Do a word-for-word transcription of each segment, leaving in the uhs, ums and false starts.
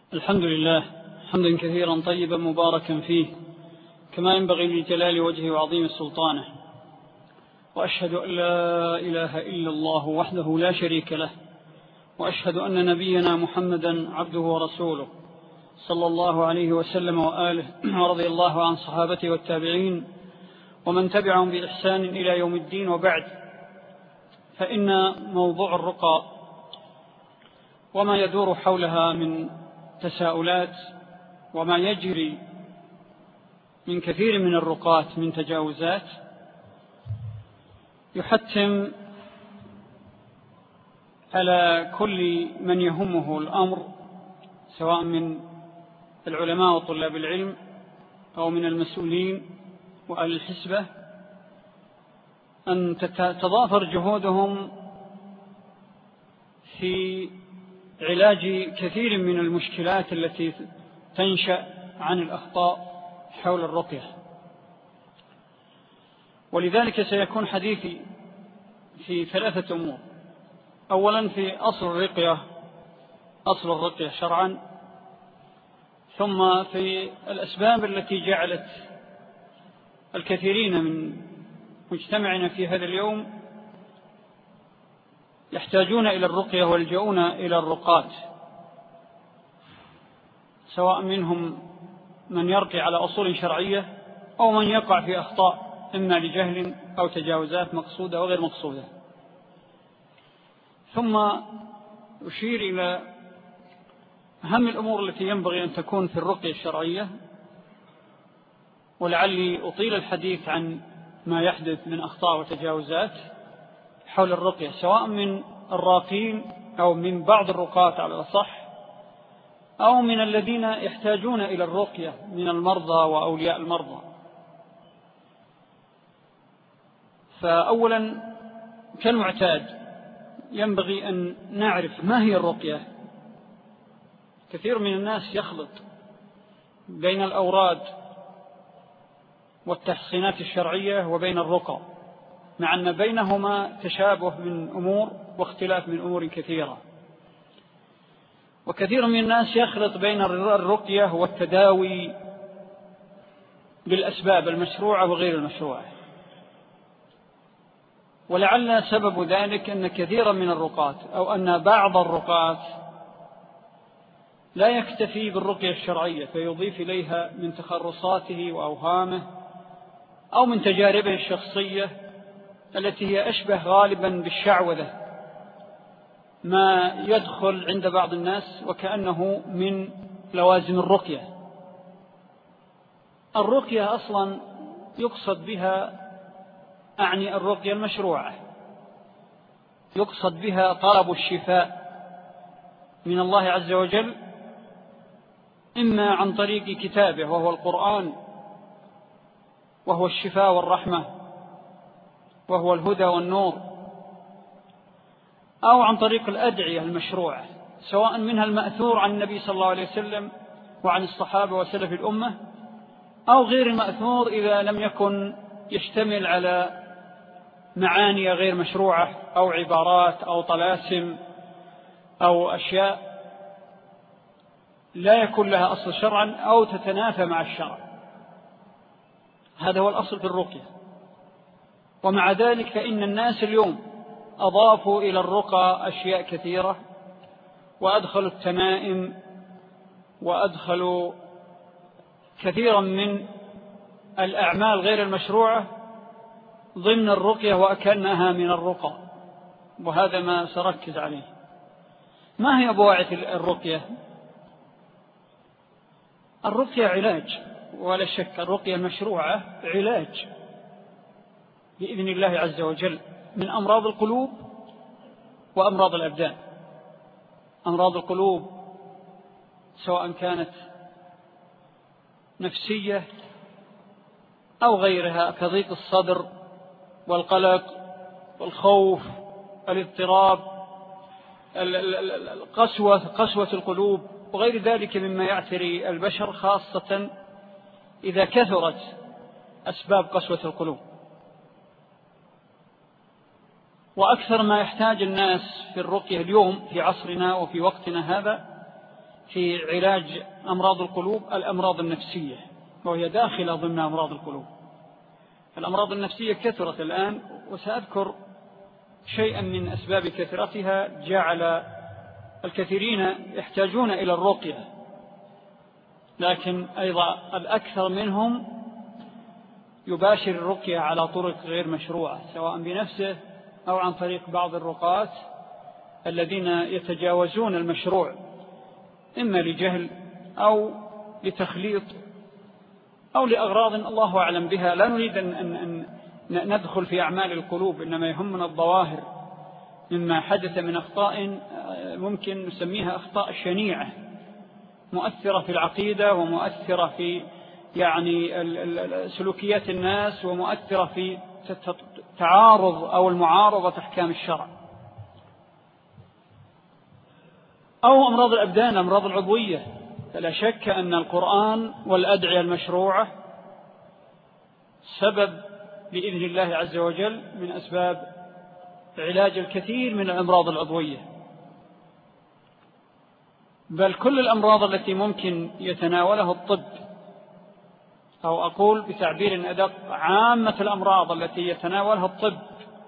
الحمد لله حمدا كثيرا طيبا مباركا فيه كما ينبغي لجلال وجهه وعظيم سلطانه، وأشهد أن لا إله إلا الله وحده لا شريك له، وأشهد أن نبينا محمدا عبده ورسوله صلى الله عليه وسلم وآله، ورضي الله عن صحابته والتابعين ومن تبعهم بإحسان إلى يوم الدين. وبعد، فإن موضوع الرقى وما يدور حولها من تساؤلات وما يجري من كثير من الرقاة من تجاوزات يحتم على كل من يهمه الأمر، سواء من العلماء وطلاب العلم أو من المسؤولين وأهل الحسبة، أن تتضافر جهودهم في علاج كثير من المشكلات التي تنشأ عن الأخطاء حول الرقية. ولذلك سيكون حديثي في ثلاثة أمور. أولا في أصل الرقية أصل الرقية شرعا، ثم في الأسباب التي جعلت الكثيرين من مجتمعنا في هذا اليوم يحتاجون إلى الرقية ويلجؤون إلى الرقاة، سواء منهم من يرقي على أصول شرعية أو من يقع في أخطاء إما لجهل أو تجاوزات مقصودة وغير مقصودة. ثم أشير إلى أهم الأمور التي ينبغي أن تكون في الرقية الشرعية، ولعلي أطيل الحديث عن ما يحدث من أخطاء وتجاوزات حول الرقية، سواء من الراقين أو من بعض الرقاة على الأصح، أو من الذين يحتاجون إلى الرقية من المرضى وأولياء المرضى. فأولا كالمعتاد ينبغي أن نعرف ما هي الرقية. كثير من الناس يخلط بين الأوراد والتحصينات الشرعية وبين الرقى، مع أن بينهما تشابه من أمور واختلاف من أمور كثيرة. وكثير من الناس يخلط بين الرقية والتداوي بالأسباب المشروعة وغير المشروعة. ولعل سبب ذلك أن كثيرا من الرقاة أو أن بعض الرقاة لا يكتفي بالرقية الشرعية فيضيف إليها من تخرصاته وأوهامه أو من تجاربه الشخصية التي هي أشبه غالبا بالشعوذة، ما يدخل عند بعض الناس وكأنه من لوازم الرقية. الرقية أصلا يقصد بها، أعني الرقية المشروعة، يقصد بها طلب الشفاء من الله عز وجل، إما عن طريق كتابه وهو القرآن وهو الشفاء والرحمة وهو الهدى والنور، أو عن طريق الأدعية المشروعة، سواء منها المأثور عن النبي صلى الله عليه وسلم وعن الصحابة وسلف الأمة، أو غير المأثور إذا لم يكن يشتمل على معاني غير مشروعة أو عبارات أو طلاسم أو أشياء لا يكون لها أصل شرعا أو تتنافى مع الشرع. هذا هو الأصل في الرقية. ومع ذلك فإن الناس اليوم أضافوا إلى الرقى أشياء كثيرة، وأدخلوا التمائم وأدخلوا كثيرا من الأعمال غير المشروعة ضمن الرقية وأكنها من الرقى، وهذا ما سركز عليه. ما هي بواعث الرقية؟ الرقية علاج، ولا شك الرقية المشروعة علاج بإذن الله عز وجل من أمراض القلوب وأمراض الأبدان. أمراض القلوب سواء كانت نفسية أو غيرها كضيق الصدر والقلق والخوف والاضطراب، القسوة قسوة القلوب وغير ذلك مما يعتري البشر، خاصة إذا كثرت أسباب قسوة القلوب. وأكثر ما يحتاج الناس في الرقية اليوم في عصرنا وفي وقتنا هذا في علاج أمراض القلوب الأمراض النفسية، وهي داخلة ضمن أمراض القلوب. الأمراض النفسية كثرت الآن، وسأذكر شيئا من أسباب كثرتها جعل الكثيرين يحتاجون إلى الرقية، لكن أيضا الأكثر منهم يباشر الرقية على طرق غير مشروعة، سواء بنفسه أو عن طريق بعض الرقاة الذين يتجاوزون المشروع، إما لجهل أو لتخليط أو لأغراض الله أعلم بها. لا نريد أن, أن, أن ندخل في أعمال القلوب، إنما يهمنا الظواهر مما حدث من أخطاء ممكن نسميها أخطاء شنيعة مؤثرة في العقيدة، ومؤثرة في يعني سلوكيات الناس، ومؤثرة في تعارض أو المعارضة أحكام الشرع، أو أمراض الأبدان، أمراض العضوية. فلا شك أن القرآن والأدعية المشروعة سبب بإذن الله عز وجل من أسباب علاج الكثير من الأمراض العضوية، بل كل الأمراض التي ممكن يتناولها الطب، أو أقول بتعبير أدق عامة الأمراض التي يتناولها الطب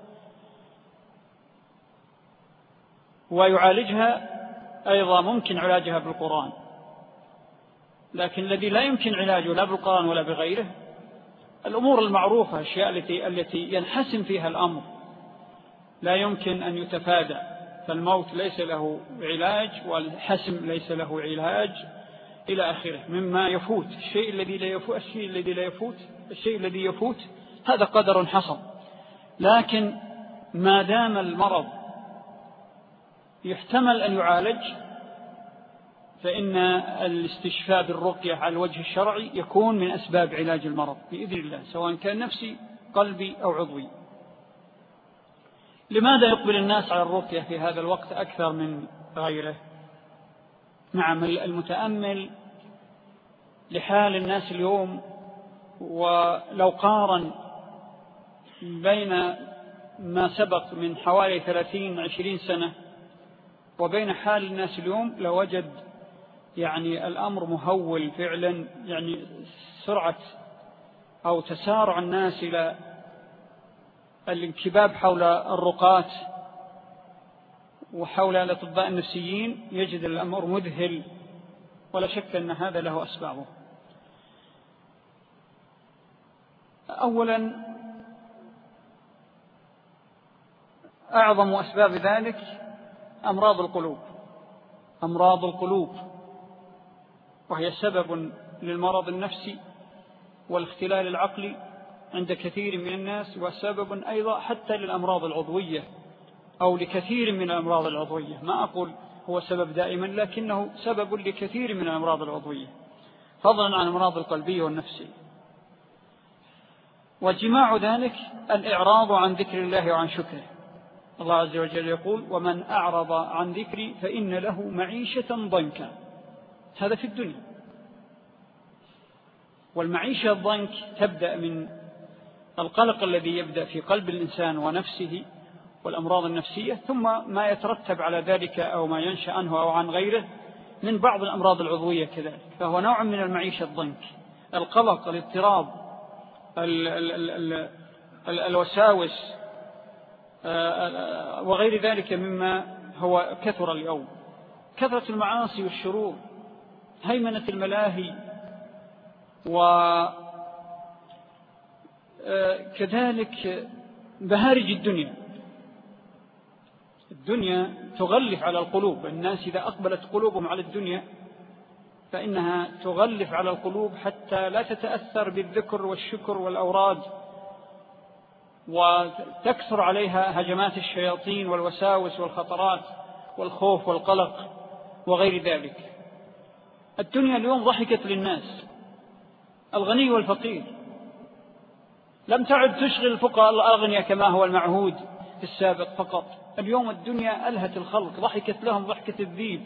ويعالجها، أيضا ممكن علاجها بالقرآن. لكن الذي لا يمكن علاجه لا بالقرآن ولا بغيره الأمور المعروفة، الأشياء التي التي ينحسم فيها الأمر لا يمكن أن يتفادى، فالموت ليس له علاج، والحسم ليس له علاج، إلى آخره مما يفوت. الشيء الذي لا يفوت الشيء الذي لا يفوت الشيء الذي يفوت هذا قدر حصل. لكن ما دام المرض يحتمل أن يعالج، فإن الاستشفاء بالرقية على الوجه الشرعي يكون من أسباب علاج المرض بإذن الله، سواء كان نفسي قلبي أو عضوي. لماذا يقبل الناس على الرقية في هذا الوقت أكثر من غيره؟ نعم، المتأمل لحال الناس اليوم، ولو قارن بين ما سبق من حوالي ثلاثين عشرين سنة وبين حال الناس اليوم لوجد يعني الأمر مهول فعلا. يعني سرعة أو تسارع الناس إلى الانكباب حول الرقاة وحول الأطباء النفسيين يجد الأمر مذهل، ولا شك أن هذا له أسبابه. أولا، أعظم أسباب ذلك أمراض القلوب أمراض القلوب وهي سبب للمرض النفسي والاختلال العقلي عند كثير من الناس، وسبب أيضا حتى للأمراض العضوية أو لكثير من الأمراض العضوية. ما أقول هو سبب دائما، لكنه سبب لكثير من الأمراض العضوية، فضلا عن الأمراض القلبية والنفسية. وجماع ذلك الإعراض عن ذكر الله وعن شكره. الله عز وجل يقول: ومن أعرض عن ذكري فإن له معيشة ضنكا. هذا في الدنيا. والمعيشة الضنك تبدأ من القلق الذي يبدأ في قلب الإنسان ونفسه والأمراض النفسية، ثم ما يترتب على ذلك أو ما ينشأ عنه أو عن غيره من بعض الأمراض العضوية كذلك. فهو نوع من المعيشة الضنك، القلق، الاضطراب، ال ال ال ال الوساوس وغير ذلك مما هو كثر اليوم. كثرة المعاصي والشرور، هيمنة الملاهي، وكذلك بهارج الدنيا. الدنيا تغلف على القلوب. الناس إذا أقبلت قلوبهم على الدنيا فإنها تغلف على القلوب حتى لا تتأثر بالذكر والشكر والأوراد، وتكثر عليها هجمات الشياطين والوساوس والخطرات والخوف والقلق وغير ذلك. الدنيا اليوم ضحكت للناس، الغني والفقير. لم تعد تشغل الفقراء الأغنياء كما هو المعهود في السابق فقط. اليوم الدنيا ألهت الخلق، ضحكت لهم ضحكة الذيب.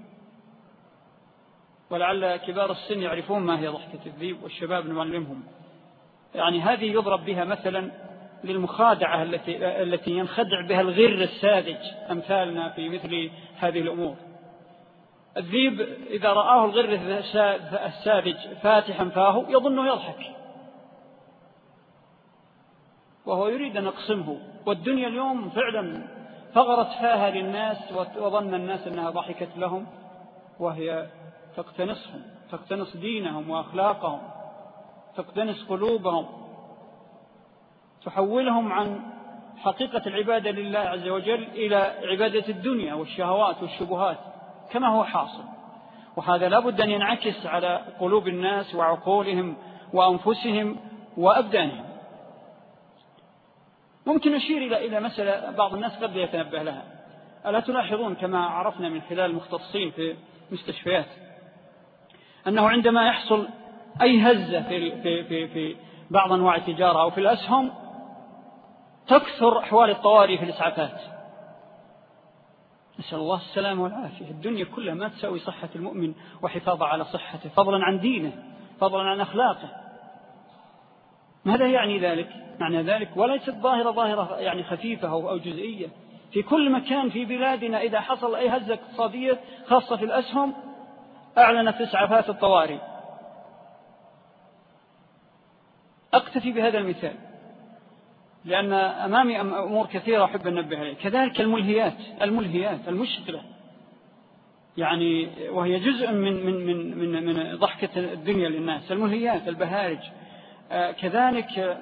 ولعل كبار السن يعرفون ما هي ضحكة الذيب، والشباب نعلمهم. يعني هذه يضرب بها مثلا للمخادعة التي التي ينخدع بها الغر الساذج أمثالنا في مثل هذه الأمور. الذيب إذا رآه الغر الساذج فاتحا فاه يظنه يضحك وهو يريد أن يقسمه. والدنيا اليوم فعلا فغرت فاها للناس وظن الناس أنها ضحكت لهم، وهي تقتنصهم، تقتنص دينهم وأخلاقهم، تقتنص قلوبهم، تحولهم عن حقيقة العبادة لله عز وجل إلى عبادة الدنيا والشهوات والشبهات كما هو حاصل. وهذا لا بد أن ينعكس على قلوب الناس وعقولهم وأنفسهم وأبدانهم. ممكن نشير إلى إلى مسألة بعض الناس قد يتنبه لها. ألا تلاحظون كما عرفنا من خلال المختصين في مستشفيات أنه عندما يحصل أي هزة في, في, في, في بعض أنواع التجارة أو في الأسهم تكثر أحوال الطوارئ في الإسعافات، نسأل الله السلامة والعافية. الدنيا كلها ما تساوي صحة المؤمن وحفاظه على صحته، فضلا عن دينه، فضلا عن أخلاقه. ماذا يعني ذلك؟ معنى ذلك وليست ظاهرة ظاهرة يعني خفيفة أو جزئية. في كل مكان في بلادنا إذا حصل أي هزة اقتصادية خاصة في الأسهم أعلنت إسعافات الطوارئ. أكتفي بهذا المثال لأن أمامي أمور كثيرة أحب أن أنبه عليها. كذلك الملهيات الملهيات المشكلة يعني، وهي جزء من من من من من ضحكة الدنيا للناس. الملهيات، البهارج، كذلك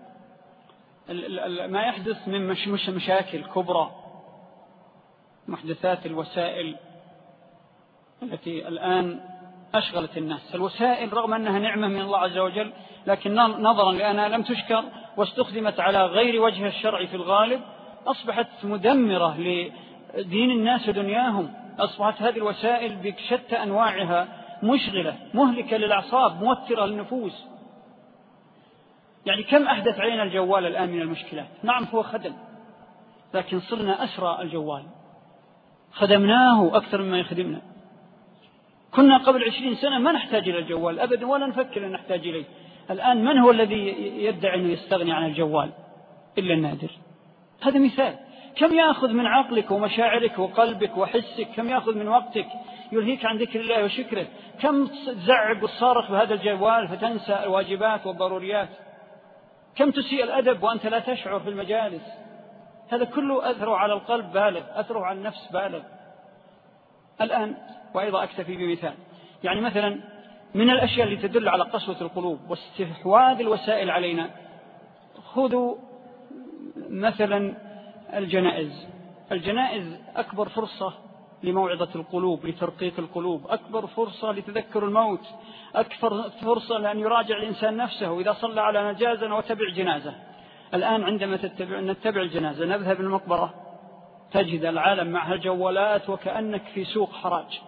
ما يحدث من مش مش مشاكل كبرى، محدثات الوسائل التي الآن أشغلت الناس. الوسائل رغم أنها نعمة من الله عز وجل، لكن نظرا لأنها لم تشكر واستخدمت على غير وجه الشرع في الغالب أصبحت مدمرة لدين الناس ودنياهم. أصبحت هذه الوسائل بشتى أنواعها مشغلة، مهلكة للأعصاب، موترة للنفوس. يعني كم أحدث علينا الجوال الآن من المشكلات؟ نعم هو خدم، لكن صرنا أسرى الجوال، خدمناه أكثر مما يخدمنا. كنا قبل عشرين سنة ما نحتاج إلى الجوال أبدا ولا نفكر أن نحتاج إليه. الآن من هو الذي يدعي أنه يستغني عن الجوال؟ إلا النادر. هذا مثال. كم يأخذ من عقلك ومشاعرك وقلبك وحسك، كم يأخذ من وقتك يلهيك عن ذكر الله وشكره، كم تزعق وتصارخ بهذا الجوال فتنسى الواجبات والضروريات، كم تسيء الأدب وأنت لا تشعر في المجالس. هذا كله أثره على القلب بالغ، أثره على النفس بالغ. الآن وأيضا أكتفي بمثال، يعني مثلا من الأشياء اللي تدل على قسوة القلوب واستحواذ الوسائل علينا، خذوا مثلا الجنائز. الجنائز أكبر فرصة لموعظة القلوب، لترقيق القلوب، أكبر فرصة لتذكر الموت، أكبر فرصة لأن يراجع الإنسان نفسه إذا صلى على نجازة وتبع جنازة. الآن عندما تتبع نتبع الجنازة نذهب المقبرة تجد العالم معها الجوالات وكأنك في سوق حراج،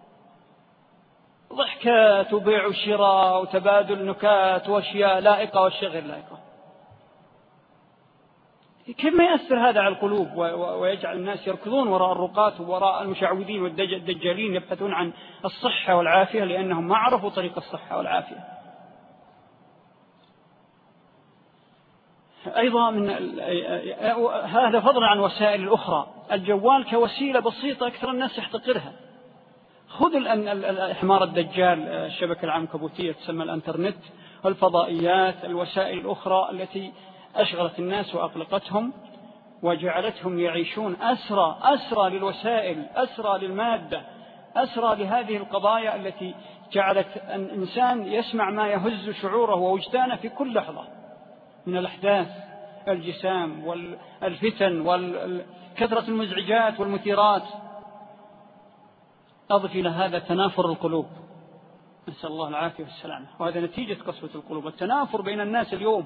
ضحكات وبيع وشراء وتبادل نكات وأشياء لائقة وأشياء غير لائقة. كيف ما يأثر هذا على القلوب ويجعل الناس يركضون وراء الرقاة وراء المشعوذين والدجالين يبحثون عن الصحة والعافية لأنهم ما عرفوا طريق الصحة والعافية. أيضا من هذا فضلا عن وسائل الأخرى، الجوال كوسيلة بسيطة أكثر الناس يحتقرها. خذ الحمار الدجال، الشبكة العنكبوتية تسمى الانترنت، الفضائيات، الوسائل الأخرى التي أشغلت الناس وأقلقتهم وجعلتهم يعيشون أسرى أسرى للوسائل، أسرى للمادة، أسرى لهذه القضايا التي جعلت الإنسان يسمع ما يهز شعوره ووجدانه في كل لحظة من الأحداث، الجسام والفتن وكثرة المزعجات والمثيرات. أضف إلى هذا تنافر القلوب، نسأل الله العافية والسلامة، وهذا نتيجة قسوة القلوب. التنافر بين الناس اليوم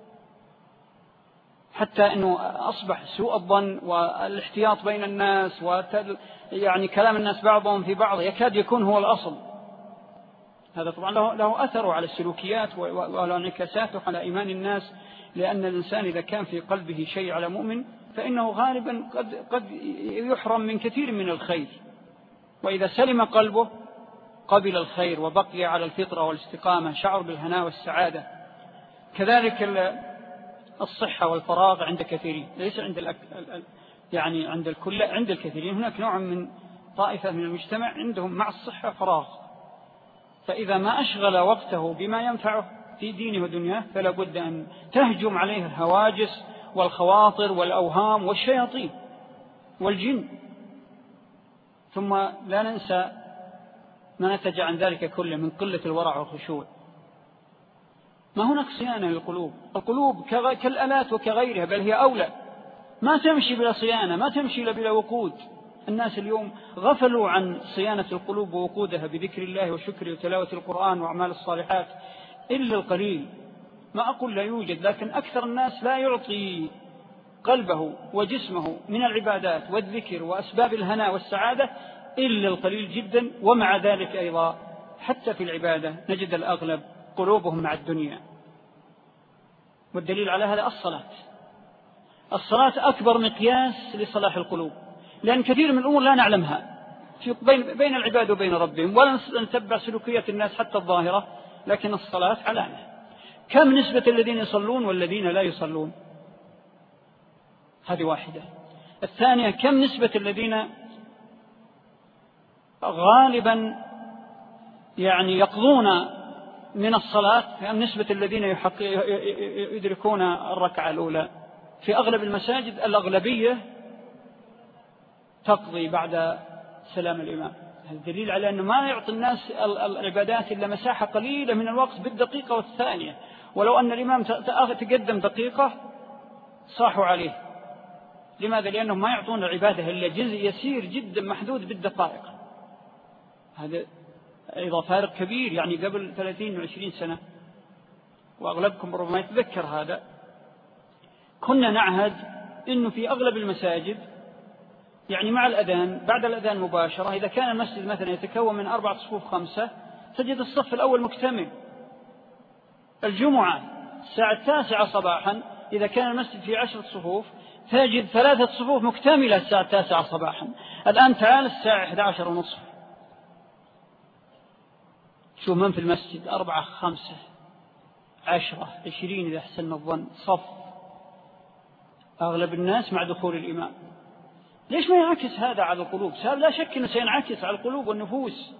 حتى أنه أصبح سوء الظن والاحتياط بين الناس وتل يعني كلام الناس بعضهم في بعض يكاد يكون هو الأصل. هذا طبعا له, له أثر على السلوكيات وله انعكاساته على إيمان الناس، لأن الإنسان إذا كان في قلبه شيء على مؤمن فإنه غالبا قد, قد يحرم من كثير من الخير، وإذا سلم قلبه قبل الخير وبقي على الفطرة والاستقامة شعر بالهناء والسعادة. كذلك الصحة والفراغ عند كثيرين، ليس عند الأك... يعني عند الكل، عند الكثيرين هناك نوع من طائفة من المجتمع عندهم مع الصحة فراغ، فإذا ما أشغل وقته بما ينفعه في دينه ودنياه فلا بد أن تهجم عليه الهواجس والخواطر والأوهام والشياطين والجن. ثم لا ننسى ما نتج عن ذلك كله من قلة الورع والخشوع. ما هناك صيانة للقلوب، القلوب كالآلات وكغيرها، بل هي أولى، ما تمشي بلا صيانة، ما تمشي بلا وقود. الناس اليوم غفلوا عن صيانة القلوب ووقودها بذكر الله وشكره وتلاوة القرآن وأعمال الصالحات إلا القليل. ما أقول لا يوجد، لكن أكثر الناس لا يعطي قلبه وجسمه من العبادات والذكر وأسباب الهناء والسعادة إلا القليل جدا. ومع ذلك أيضا حتى في العبادة نجد الأغلب قلوبهم مع الدنيا، والدليل على هذا الصلاة. الصلاة أكبر مقياس لصلاح القلوب، لأن كثير من الأمور لا نعلمها في بين, بين العباد وبين ربهم، ولا نتبع سلوكية الناس حتى الظاهرة، لكن الصلاة علامة. كم نسبة الذين يصلون والذين لا يصلون؟ هذه واحدة. الثانية، كم نسبة الذين غالبا يعني يقضون من الصلاة، كم نسبة الذين يدركون الركعة الأولى؟ في أغلب المساجد الأغلبية تقضي بعد سلام الإمام. هذا دليل على أنه ما يعطي الناس العبادات إلا مساحة قليلة من الوقت بالدقيقة والثانية، ولو أن الإمام تقدم دقيقة صاحوا عليه. لماذا؟ لأنهم ما يعطون العبادة إلا جزء يسير جدا محدود بالدقائق. هذا أيضا فارق كبير، يعني قبل ثلاثين وعشرين سنة، وأغلبكم ربما يتذكر هذا، كنا نعهد أنه في أغلب المساجد يعني مع الأذان، بعد الأذان مباشرة، إذا كان المسجد مثلا يتكون من أربعة صفوف خمسة، تجد الصف الأول مكتمل. الجمعة الساعة التاسعة صباحا إذا كان المسجد في عشرة صفوف تجد ثلاثة صفوف مكتملة الساعة التاسعة صباحا. الآن تعال الساعة إحدى عشر ونصف، شوف من في المسجد، أربعة خمسة عشرة عشرين إذا حسن الظن صف، أغلب الناس مع دخول الإمام. ليش ما ينعكس هذا على القلوب؟ لا شك أنه سينعكس على القلوب والنفوس.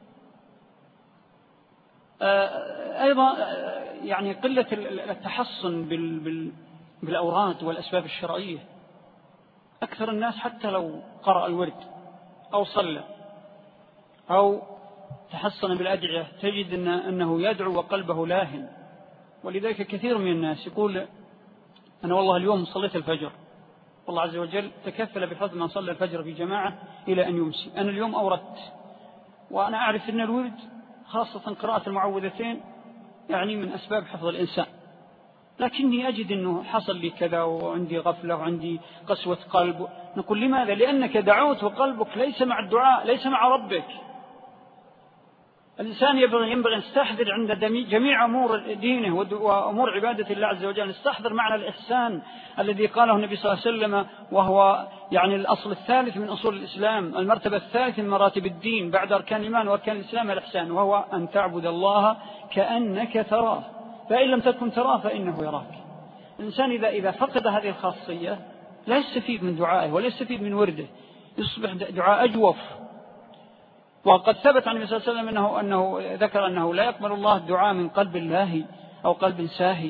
أيضا يعني قلة التحصن بالأوراد والأسباب الشرعية. أكثر الناس حتى لو قرأ الورد أو صلى أو تحصن بالأدعية تجد إن أنه يدعو وقلبه لاهن. ولذلك كثير من الناس يقول أنا والله اليوم صليت الفجر، والله عز وجل تكفل بفضل من صلى الفجر في جماعة إلى أن يمسي، أنا اليوم أوردت، وأنا أعرف أن الورد خاصة قراءة المعوذتين يعني من أسباب حفظ الإنسان، لكني أجد أنه حصل لي كذا وعندي غفلة وعندي قسوة قلب. نقول لماذا؟ لأنك دعوت وقلبك ليس مع الدعاء، ليس مع ربك. الإنسان ينبغي أن يستحضر عند جميع أمور دينه وأمور عبادة الله عز وجل، يستحضر معنى الإحسان الذي قاله النبي صلى الله عليه وسلم، وهو يعني الأصل الثالث من أصول الإسلام، المرتبة الثالثة من مراتب الدين بعد أركان الإيمان وأركان الإسلام الإحسان، وهو أن تعبد الله كأنك تراه، فإن لم تكن تراه فإنه يراك. الإنسان إذا إذا فقد هذه الخاصية لا يستفيد من دعائه ولا يستفيد من ورده، يصبح دعاء أجوف. وقد ثبت عن النبي صلى الله عليه وسلم أنه, أنه ذكر أنه لا يقبل الله الدعاء من قلب لاهي أو قلب ساهي.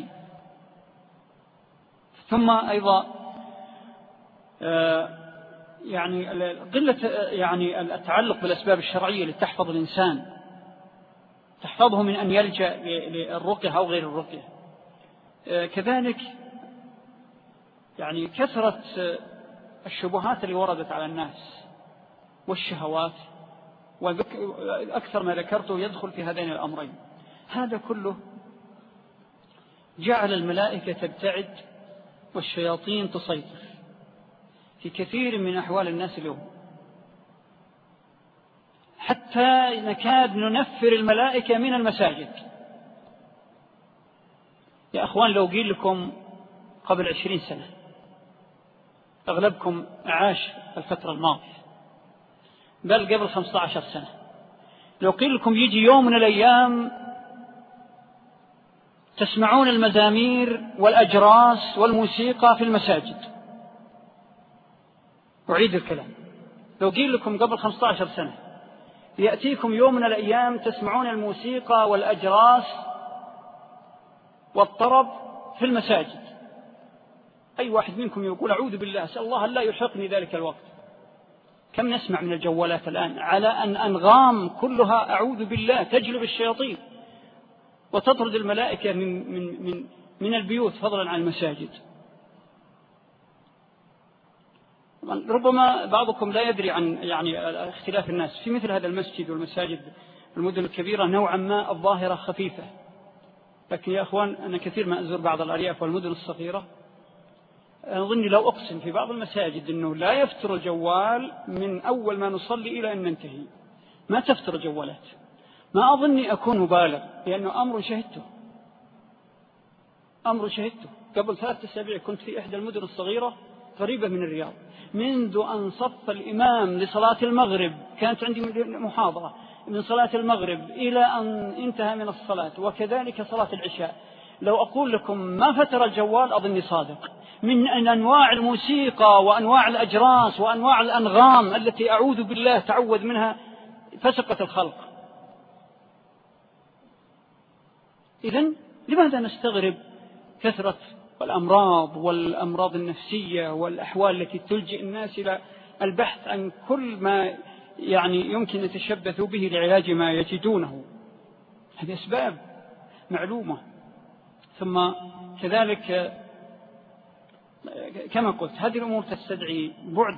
ثم أيضا يعني قلة يعني التعلق بالأسباب الشرعية لتحفظ الإنسان، تحفظه من أن يلجأ للرقية أو غير الرقية. كذلك يعني كثرة الشبهات اللي وردت على الناس والشهوات، وأكثر ما ذكرته يدخل في هذين الأمرين. هذا كله جعل الملائكة تبتعد والشياطين تسيطر في كثير من أحوال الناس اليوم، حتى نكاد ننفر الملائكة من المساجد. يا أخوان لو قيل لكم قبل عشرين سنة، أغلبكم عاش الفترة الماضية، بل قبل خمسة عشر سنة، لو قيل لكم يجي يوم من الأيام تسمعون المزامير والأجراس والموسيقى في المساجد، أعيد الكلام، لو قيل لكم قبل خمسة عشر سنة يأتيكم يوم من الأيام تسمعون الموسيقى والأجراس والطرب في المساجد، أي واحد منكم يقول أعوذ بالله أسأل الله أن لا يلحقني ذلك الوقت. كم نسمع من الجوالات الآن على أن أنغام كلها أعوذ بالله تجلب الشياطين وتطرد الملائكة من, من, من, من البيوت فضلا عن المساجد. ربما بعضكم لا يدري عن يعني اختلاف الناس في مثل هذا المسجد والمساجد المدن الكبيرة، نوعا ما الظاهرة خفيفة، لكن يا أخوان أنا كثير ما أزور بعض الأرياف والمدن الصغيرة، أظني لو أقسم في بعض المساجد أنه لا يفتر الجوال من أول ما نصلي إلى أن ننتهي، ما تفتر جوالات. ما أظني أكون مبالغ لأنه أمر شهدته أمر شهدته قبل ثلاثة أسابيع كنت في إحدى المدن الصغيرة قريبة من الرياض، منذ أن صف الإمام لصلاة المغرب، كانت عندي محاضرة من صلاة المغرب إلى أن انتهى من الصلاة، وكذلك صلاة العشاء. لو أقول لكم ما فتر الجوال أظني صادق، من أنواع الموسيقى وأنواع الأجراس وأنواع الأنغام التي أعوذ بالله تعوذ منها فسقت الخلق. إذن لماذا نستغرب كثرة الأمراض والأمراض النفسية والأحوال التي تلجئ الناس إلى البحث عن كل ما يعني يمكن أن يتشبثوا به لعلاج ما يجدونه؟ هذه أسباب معلومة. ثم كذلك كما قلت هذه الأمور تستدعي بعد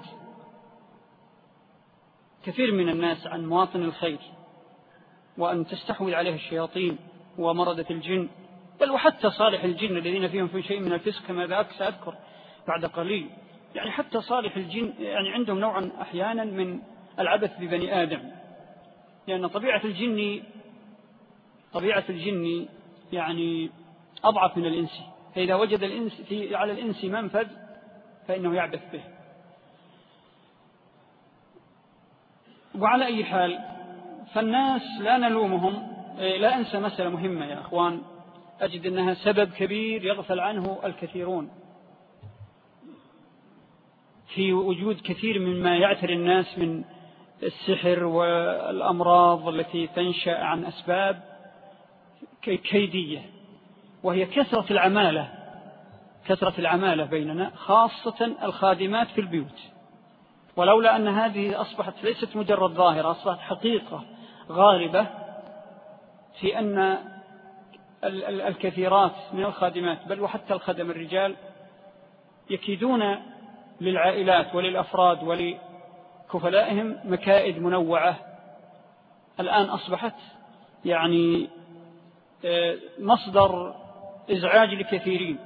كثير من الناس عن مواطن الخير، وأن تستحوذ عليه الشياطين ومردة الجن، بل وحتى صالح الجن الذين فيهم في شيء من الفسق كما سأذكر بعد قليل. يعني حتى صالح الجن يعني عندهم نوعا أحيانا من العبث ببني آدم، لأن طبيعة الجن طبيعة الجن يعني أضعف من الإنس، فإذا وجد الإنس في على الإنس منفذ فإنه يعبث به. وعلى أي حال فالناس لا نلومهم. لا أنسى مسألة مهمة يا أخوان، أجد أنها سبب كبير يغفل عنه الكثيرون في وجود كثير مما يعتري الناس من السحر والأمراض التي تنشأ عن أسباب كيدية، وهي كثرة العمالة كثرة العمالة بيننا، خاصة الخادمات في البيوت. ولولا أن هذه أصبحت ليست مجرد ظاهرة، أصبحت حقيقة غالبة في أن الكثيرات من الخادمات بل وحتى الخدم الرجال يكيدون للعائلات وللأفراد ولكفلائهم مكائد منوعة الآن أصبحت يعني مصدر إزعاج لكثيرين،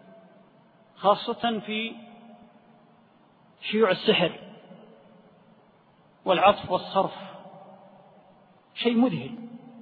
خاصة في شيوع السحر والعطف والصرف. شيء مذهل.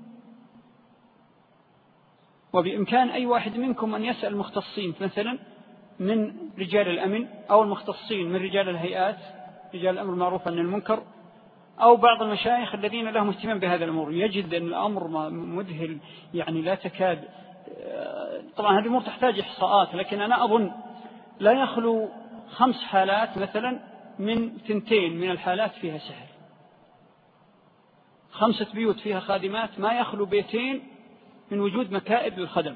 وبإمكان أي واحد منكم أن يسأل المختصين مثلا من رجال الأمن أو المختصين من رجال الهيئات، رجال الأمر المعروف عن المنكر، أو بعض المشايخ الذين لهم اهتمام بهذا الأمور، يجد أن الأمر مذهل يعني لا تكاد. طبعا هذه الأمور تحتاج إحصاءات، لكن أنا أظن لا يخلو خمس حالات مثلا من ثنتين من الحالات فيها سحر. خمسة بيوت فيها خادمات ما يخلو بيتين من وجود مكائد للخدم.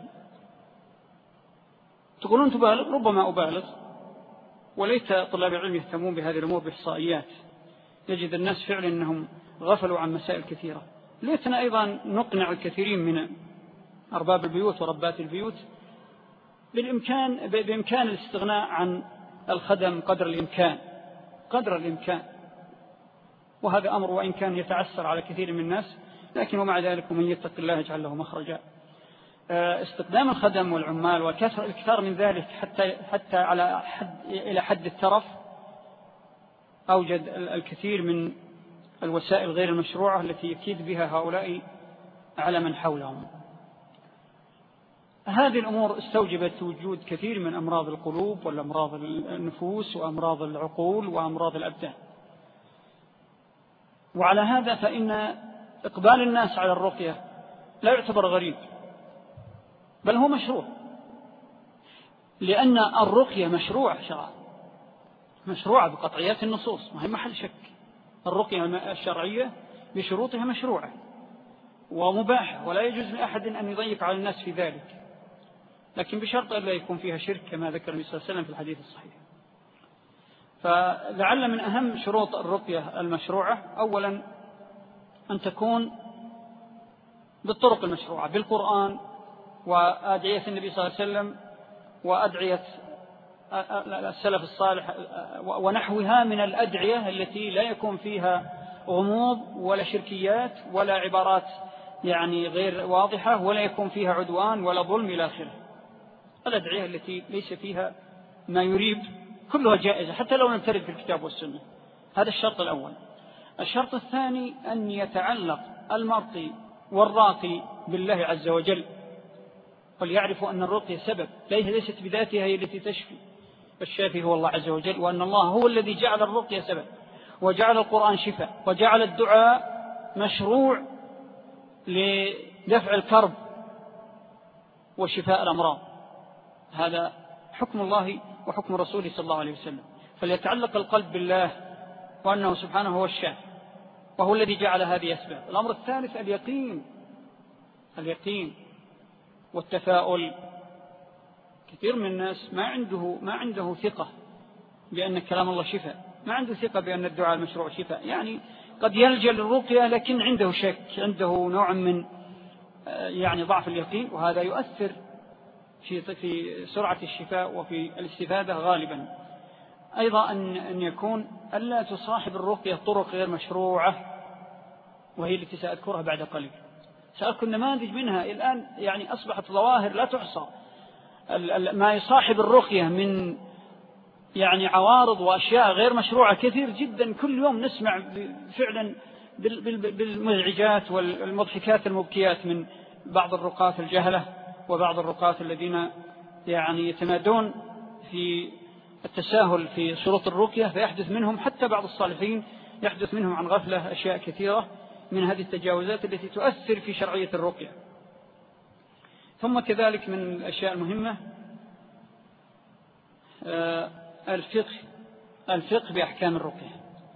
تقولون تبالغ، ربما أبالغ، وليت طلاب العلم يهتمون بهذه الأمور بإحصائيات. يجد الناس فعلا أنهم غفلوا عن مسائل كثيرة. ليتنا أيضا نقنع الكثيرين من أرباب البيوت وربات البيوت بالإمكان بإمكان الاستغناء عن الخدم قدر الإمكان قدر الإمكان وهذا أمر وإن كان يتعسر على كثير من الناس، لكن ومع ذلك من يتق الله يجعل له مخرجا. استخدام الخدم والعمال والكثر الكثار من ذلك حتى حتى على حد إلى حد الترف أوجد الكثير من الوسائل غير المشروعة التي يكيد بها هؤلاء على من حولهم. هذه الأمور استوجبت وجود كثير من أمراض القلوب والأمراض النفوس وأمراض العقول وأمراض الأبدان. وعلى هذا فإن إقبال الناس على الرقية لا يعتبر غريب، بل هو مشروع، لأن الرقية مشروع شرعا، مشروعة بقطعيات النصوص، ما هي محل شك. الرقية الشرعية بشروطها مشروعة ومباحة، ولا يجوز لأحد أن يضيق على الناس في ذلك، لكن بشرط أن لا يكون فيها شرك كما ذكر النبي صلى الله عليه وسلم في الحديث الصحيح. فلعل من أهم شروط الرقية المشروعة أولا أن تكون بالطرق المشروعة، بالقرآن وأدعية النبي صلى الله عليه وسلم وأدعية السلف الصالح ونحوها من الأدعية التي لا يكون فيها غموض ولا شركيات ولا عبارات يعني غير واضحة ولا يكون فيها عدوان ولا ظلم إلى آخره. الأدعية التي ليس فيها ما يريب كلها جائزة حتى لو لم ترد في الكتاب والسنة. هذا الشرط الأول. الشرط الثاني أن يتعلق المرقي والراقي بالله عز وجل، وليعرفوا أن الرقية سبب ليست بذاتها هي التي تشفي، الشافي هو الله عز وجل، وأن الله هو الذي جعل الرقية سبب وجعل القرآن شفاء وجعل الدعاء مشروع لدفع الكرب وشفاء الأمراض. هذا حكم الله وحكم رسوله صلى الله عليه وسلم. فليتعلق القلب بالله وأنه سبحانه هو الشافي وهو الذي جعل هذه أسباب. الأمر الثالث اليقين، اليقين والتفاؤل. كثير من الناس ما عنده ما عنده ثقة بأن كلام الله شفاء، ما عنده ثقة بأن الدعاء المشروع شفاء، يعني قد يلجأ للرقية لكن عنده شك، عنده نوع من يعني ضعف اليقين، وهذا يؤثر في في سرعة الشفاء وفي الاستفادة غالبا. أيضا أن أن يكون ألا تصاحب الرقية طرق غير مشروعة، وهي التي سأذكرها بعد قليل. سأذكر نماذج منها الآن يعني أصبحت ظواهر لا تحصى ما يصاحب الرقية من يعني عوارض وأشياء غير مشروعة كثير جدا. كل يوم نسمع فعلا بالمزعجات والمضحكات المبكيات من بعض الرقاة الجهلة وبعض الرقاة الذين يعني يتمادون في التساهل في شروط الرقية، فيحدث منهم حتى بعض الصالحين يحدث منهم عن غفلة أشياء كثيرة من هذه التجاوزات التي تؤثر في شرعية الرقية. ثم كذلك من الأشياء المهمة الفقه، الفقه بأحكام الرقية.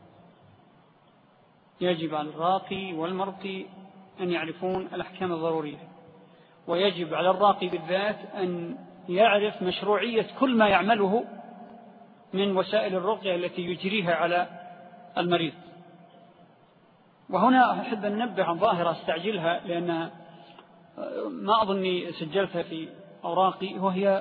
يجب على الراقي والمرقي أن يعرفون الأحكام الضرورية، ويجب على الراقي بالذات أن يعرف مشروعية كل ما يعمله من وسائل الرقية التي يجريها على المريض. وهنا أحب أن ننبه عن ظاهرة استعجلها لأن ما أظني سجلتها في أوراقي، وهي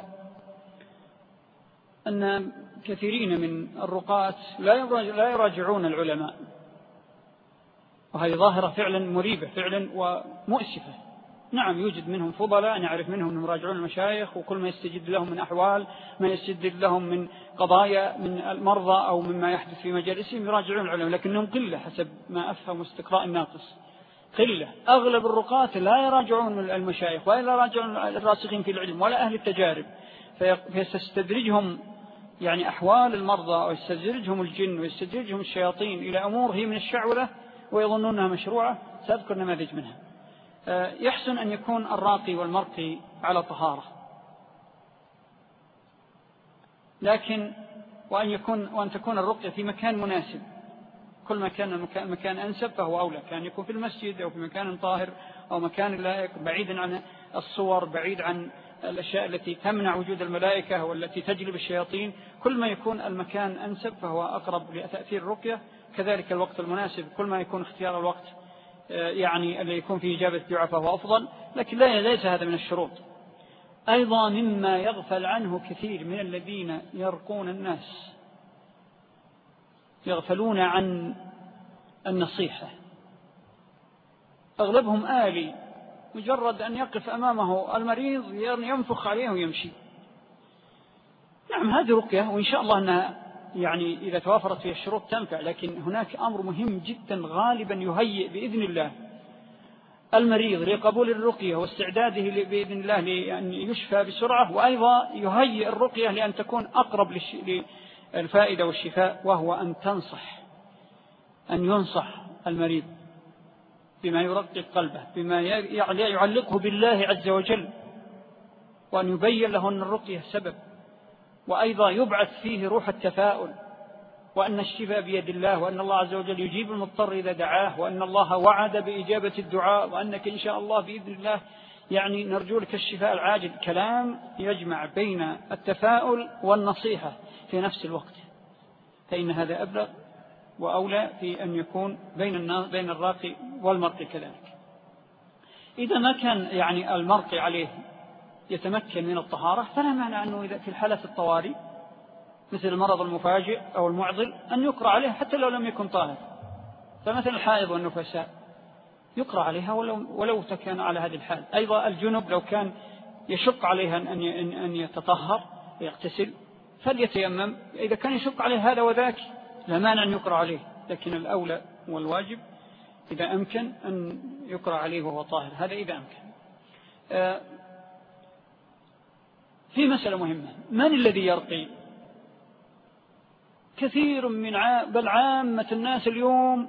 أن كثيرين من الرقاة لا يراجعون العلماء، وهذه ظاهرة فعلا مريبة فعلا ومؤسفة. نعم يوجد منهم فضلاء نعرف منهم أنهم يراجعون المشايخ، وكل ما يستجد لهم من أحوال ما يستجد لهم من قضايا من المرضى أو مما يحدث في مجالسهم يراجعون العلماء، لكنهم قلة حسب ما أفهم استقراء الناقص، قلة. أغلب الرقاة لا يراجعون المشايخ ولا يراجعون الراسخين في العلم ولا أهل التجارب، فيستدرجهم يعني أحوال المرضى ويستدرجهم الجن ويستدرجهم الشياطين إلى أمور هي من الشعوذة ويظنونها مشروعة. سأذكر نماذج منها. يحسن أن يكون الراقي والمرقي على طهارة، لكن وأن يكون وأن تكون الرقية في مكان مناسب. كل ما كان المكان مكان أنسب فهو أولى، كان يكون في المسجد أو في مكان طاهر أو مكان لائق بعيدا عن الصور، بعيد عن الأشياء التي تمنع وجود الملائكة والتي تجلب الشياطين. كل ما يكون المكان أنسب فهو أقرب لتأثير الرقية. كذلك الوقت المناسب، كل ما يكون اختيار الوقت يعني اللي يكون فيه إجابة الدعاء فهو أفضل، لكن لا ليس هذا من الشروط. أيضا مما يغفل عنه كثير من الذين يرقون الناس، يغفلون عن النصيحة. أغلبهم آلي، مجرد أن يقف أمامه المريض ينفخ عليه ويمشي. نعم هذه رقية، وإن شاء الله أنها يعني إذا توافرت فيها الشروط تنفع، لكن هناك أمر مهم جدا غالبا يهيئ بإذن الله المريض لقبول الرقية واستعداده بإذن الله لأن يشفى بسرعة، وأيضا يهيئ الرقية لأن تكون أقرب للفائدة والشفاء، وهو أن تنصح، أن ينصح المريض بما يرقق قلبه، بما يعلقه بالله عز وجل، وأن يبين له أن الرقية سبب، وأيضا يبعث فيه روح التفاؤل وأن الشفاء بيد الله، وأن الله عز وجل يجيب المضطر إذا دعاه، وأن الله وعد بإجابة الدعاء، وأنك إن شاء الله بإذن الله يعني نرجو لك الشفاء العاجل. كلام يجمع بين التفاؤل والنصيحة في نفس الوقت، فإن هذا أبلغ وأولى في أن يكون بين بين الراقي والمرقي كذلك. إذا ما كان يعني المرقي عليه يتمكن من الطهارة فلا معنى أنه إذا في الحالة الطوارئ مثل المرض المفاجئ أو المعضل أن يقرأ عليه حتى لو لم يكن طاهر. فمثل الحائض والنفساء يقرأ عليها ولو, ولو كان على هذه الحال. أيضا الجنب لو كان يشق عليها أن أن يتطهر يغتسل فليتيمم، إذا كان يشق عليه هذا وذاك لا مانع أن يقرأ عليه، لكن الأولى والواجب إذا أمكن أن يقرأ عليه وهو طاهر، هذا إذا أمكن. في مسألة مهمة، من الذي يرقي؟ كثير من ع... بل عامة الناس اليوم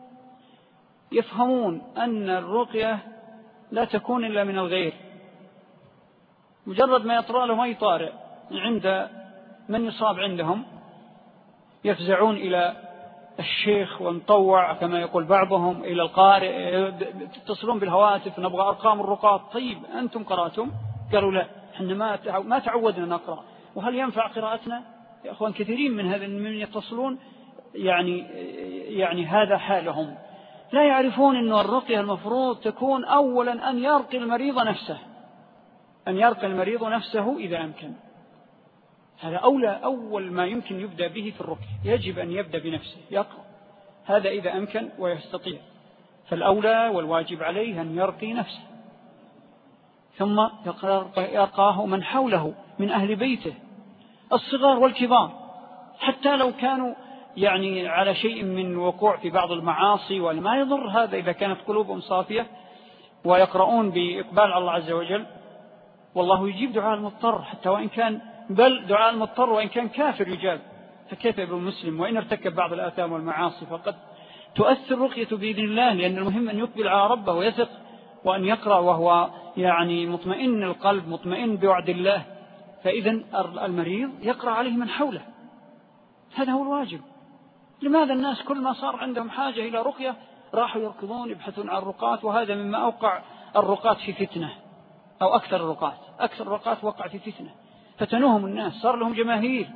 يفهمون أن الرقية لا تكون إلا من الغير، مجرد ما يطرأ لهم أي طارئ عند من يصاب عندهم يفزعون إلى الشيخ والمطوع كما يقول بعضهم، إلى القارئ، يتصلون بالهواتف نبغى أرقام الرقاة. طيب أنتم قرأتم؟ قالوا لا، إحنا ما ما تعودنا نقرأ. وهل ينفع قراءتنا؟ يا أخوان كثيرين من هذا من يتصلون يعني يعني هذا حالهم، لا يعرفون أن الرقية المفروض تكون أولا أن يرقي المريض نفسه، أن يرقي المريض نفسه إذا أمكن. هذا أولى، أول ما يمكن يبدأ به في الرقية يجب أن يبدأ بنفسه يقرأ، هذا إذا أمكن ويستطيع. فالأولى والواجب عليه أن يرقي نفسه، ثم يرقاه من حوله من أهل بيته الصغار والكبار، حتى لو كانوا يعني على شيء من وقوع في بعض المعاصي، وما يضر هذا إذا كانت قلوبهم صافية ويقرؤون بإقبال على الله عز وجل. والله يجيب دعاء المضطر حتى وإن كان، بل دعاء المضطر وإن كان كافر يجاب، فكيف ابن مسلم وإن ارتكب بعض الآثام والمعاصي فقد تؤثر رقية بإذن الله، لأن المهم أن يقبل على ربه ويثق وأن يقرأ وهو يعني مطمئن القلب مطمئن بوعد الله. فإذا المريض يقرأ عليه من حوله، هذا هو الواجب. لماذا الناس كل ما صار عندهم حاجة إلى رقية راحوا يركضون يبحثون عن الرقات؟ وهذا مما أوقع الرقات في فتنة، أو أكثر الرقات أكثر الرقات وقع في فتنة، فتنوهم الناس، صار لهم جماهير.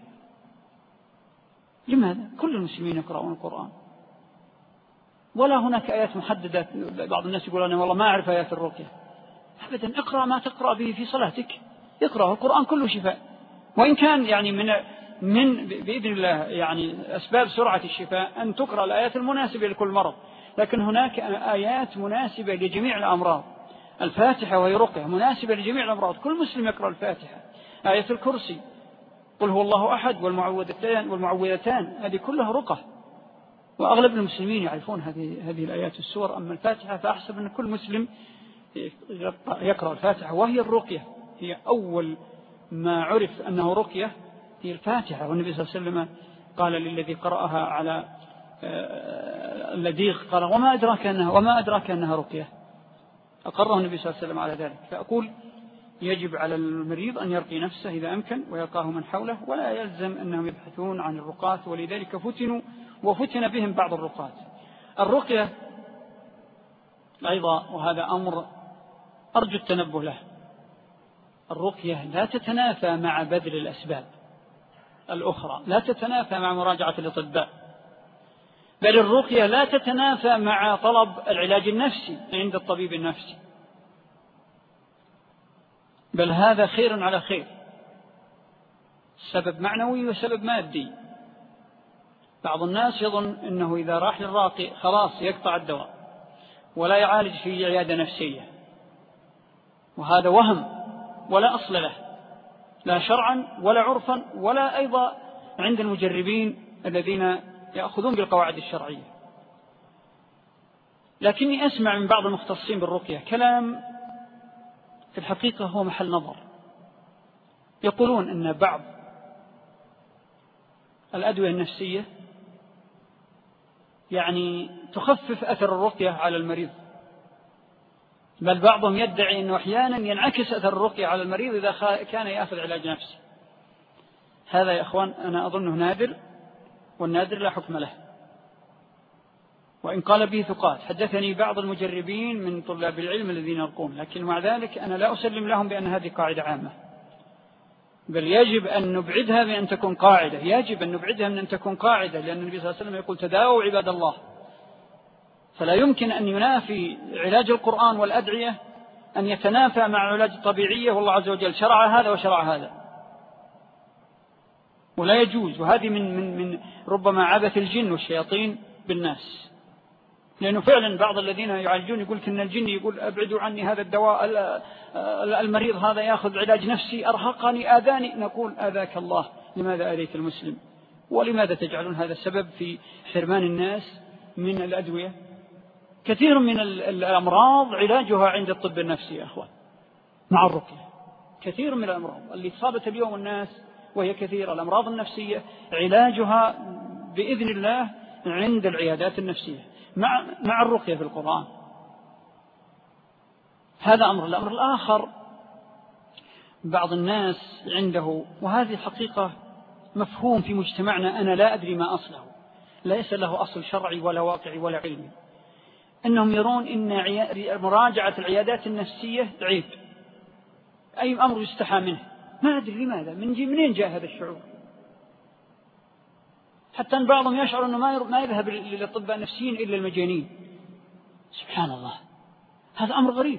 لماذا؟ كل المسلمين يقرؤون القرآن، ولا هناك آيات محددة. بعض الناس يقول أنا والله ما أعرف آيات الرقية. أبدا، اقرأ ما تقرأ به في صلاتك، اقرأ القرآن كله شفاء، وإن كان يعني من من بإذن الله يعني أسباب سرعة الشفاء أن تقرأ الآيات المناسبة لكل مرض، لكن هناك آيات مناسبة لجميع الأمراض. الفاتحة وهي رقية مناسبة لجميع الأمراض، كل مسلم يقرأ الفاتحة. آية الكرسي، قل هو الله أحد، والمعوذتان والمعوذتان، هذه كلها رقى، وأغلب المسلمين يعرفون هذه هذه الآيات السور. أما الفاتحة فأحسب أن كل مسلم يقرأ الفاتحة، وهي الرقية، هي أول ما عرف أنه رقية هي الفاتحة. والنبي صلى الله عليه وسلم قال للذي قرأها على اللديغ قال وما أدراك أنها وما أدراك أنها رقية، أقره النبي صلى الله عليه وسلم على ذلك. فأقول يجب على المريض أن يرقي نفسه إذا أمكن ويلقاه من حوله، ولا يلزم أنهم يبحثون عن الرقاة، ولذلك فتنوا وفتن بهم بعض الرقاة. الرقية أيضا، وهذا أمر أرجو التنبه له، الرقية لا تتنافى مع بذل الأسباب الأخرى، لا تتنافى مع مراجعة الأطباء، بل الرقية لا تتنافى مع طلب العلاج النفسي عند الطبيب النفسي، بل هذا خير على خير، سبب معنوي وسبب مادي. بعض الناس يظن أنه إذا راح للراقي خلاص يقطع الدواء ولا يعالج في عيادة نفسية، وهذا وهم ولا أصل له، لا شرعا ولا عرفا ولا أيضا عند المجربين الذين يأخذون بالقواعد الشرعية. لكني أسمع من بعض المختصين بالرقية كلام في الحقيقة هو محل نظر. يقولون أن بعض الأدوية النفسية يعني تخفف أثر الرقية على المريض، بل بعضهم يدعي أنه أحيانا ينعكس أثر الرقية على المريض إذا كان يأخذ علاج نفسي. هذا يا أخوان أنا أظنه نادر، والنادر لا حكم له، وإن قال به ثقات. حدثني بعض المجربين من طلاب العلم الذين يرقون، لكن مع ذلك أنا لا أسلم لهم بأن هذه قاعدة عامة، بل يجب أن نبعدها من أن تكون قاعدة، يجب أن نبعدها من أن تكون قاعدة، لأن النبي صلى الله عليه وسلم يقول تداووا عباد الله. فلا يمكن أن ينافي علاج القرآن والأدعية أن يتنافى مع العلاج الطبيعية، والله عز وجل شرع هذا وشرع هذا، ولا يجوز. وهذه من, من, من ربما عبث الجن والشياطين بالناس، لأنه فعلا بعض الذين يعالجون يقول إن الجن يقول أبعدوا عني هذا الدواء، المريض هذا يأخذ علاج نفسي أرهقني آذاني. نقول آذاك الله، لماذا آذيت المسلم؟ ولماذا تجعلون هذا السبب في حرمان الناس من الأدوية؟ كثير من الأمراض علاجها عند الطب النفسي يا أخوان مع الرقية. كثير من الأمراض اللي صابت اليوم الناس وهي كثيرة، الأمراض النفسية علاجها بإذن الله عند العيادات النفسية مع مع الرقية في القرآن. هذا أمر. الأمر الآخر، بعض الناس عنده، وهذه حقيقة مفهوم في مجتمعنا أنا لا أدري ما أصله، ليس له أصل شرعي ولا واقعي ولا علمي، أنهم يرون إن مراجعة العيادات النفسية عيب، أي أمر يستحى منه. ما أدري لماذا، من منين جاء هذا الشعور؟ حتى أن بعضهم يشعر أنه ما يذهب للأطباء النفسيين إلا المجانين. سبحان الله، هذا أمر غريب.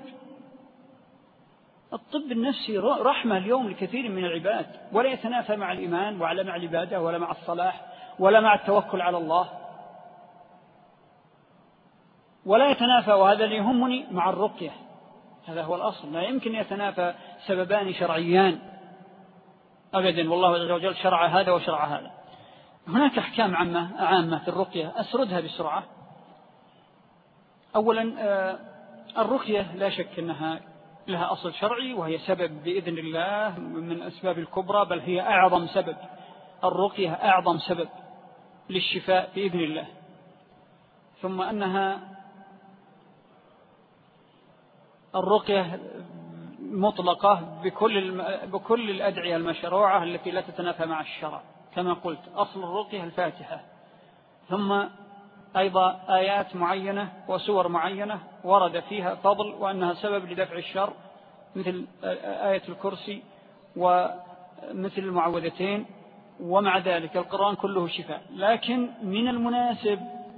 الطب النفسي رحمة اليوم لكثير من العباد، ولا يتنافى مع الإيمان ولا مع العبادة ولا مع الصلاح ولا مع التوكل على الله، ولا يتنافى، وهذا اللي يهمني، مع الرقية. هذا هو الأصل. لا يمكن يتنافى سببان شرعيان أبدا، والله عز وجل شرع هذا وشرع هذا. هناك أحكام عامة عامة في الرقية أسردها بسرعة. أولا، الرقية لا شك أنها لها أصل شرعي، وهي سبب بإذن الله من الأسباب الكبرى، بل هي أعظم سبب. الرقية أعظم سبب للشفاء بإذن الله. ثم أنها الرقية مطلقة بكل بكل الأدعية المشروعة التي لا تتنافى مع الشرع، كما قلت أصل الرقية الفاتحة، ثم أيضا آيات معينة وسور معينة ورد فيها فضل وأنها سبب لدفع الشر، مثل آية الكرسي ومثل المعوذتين، ومع ذلك القرآن كله شفاء. لكن من المناسب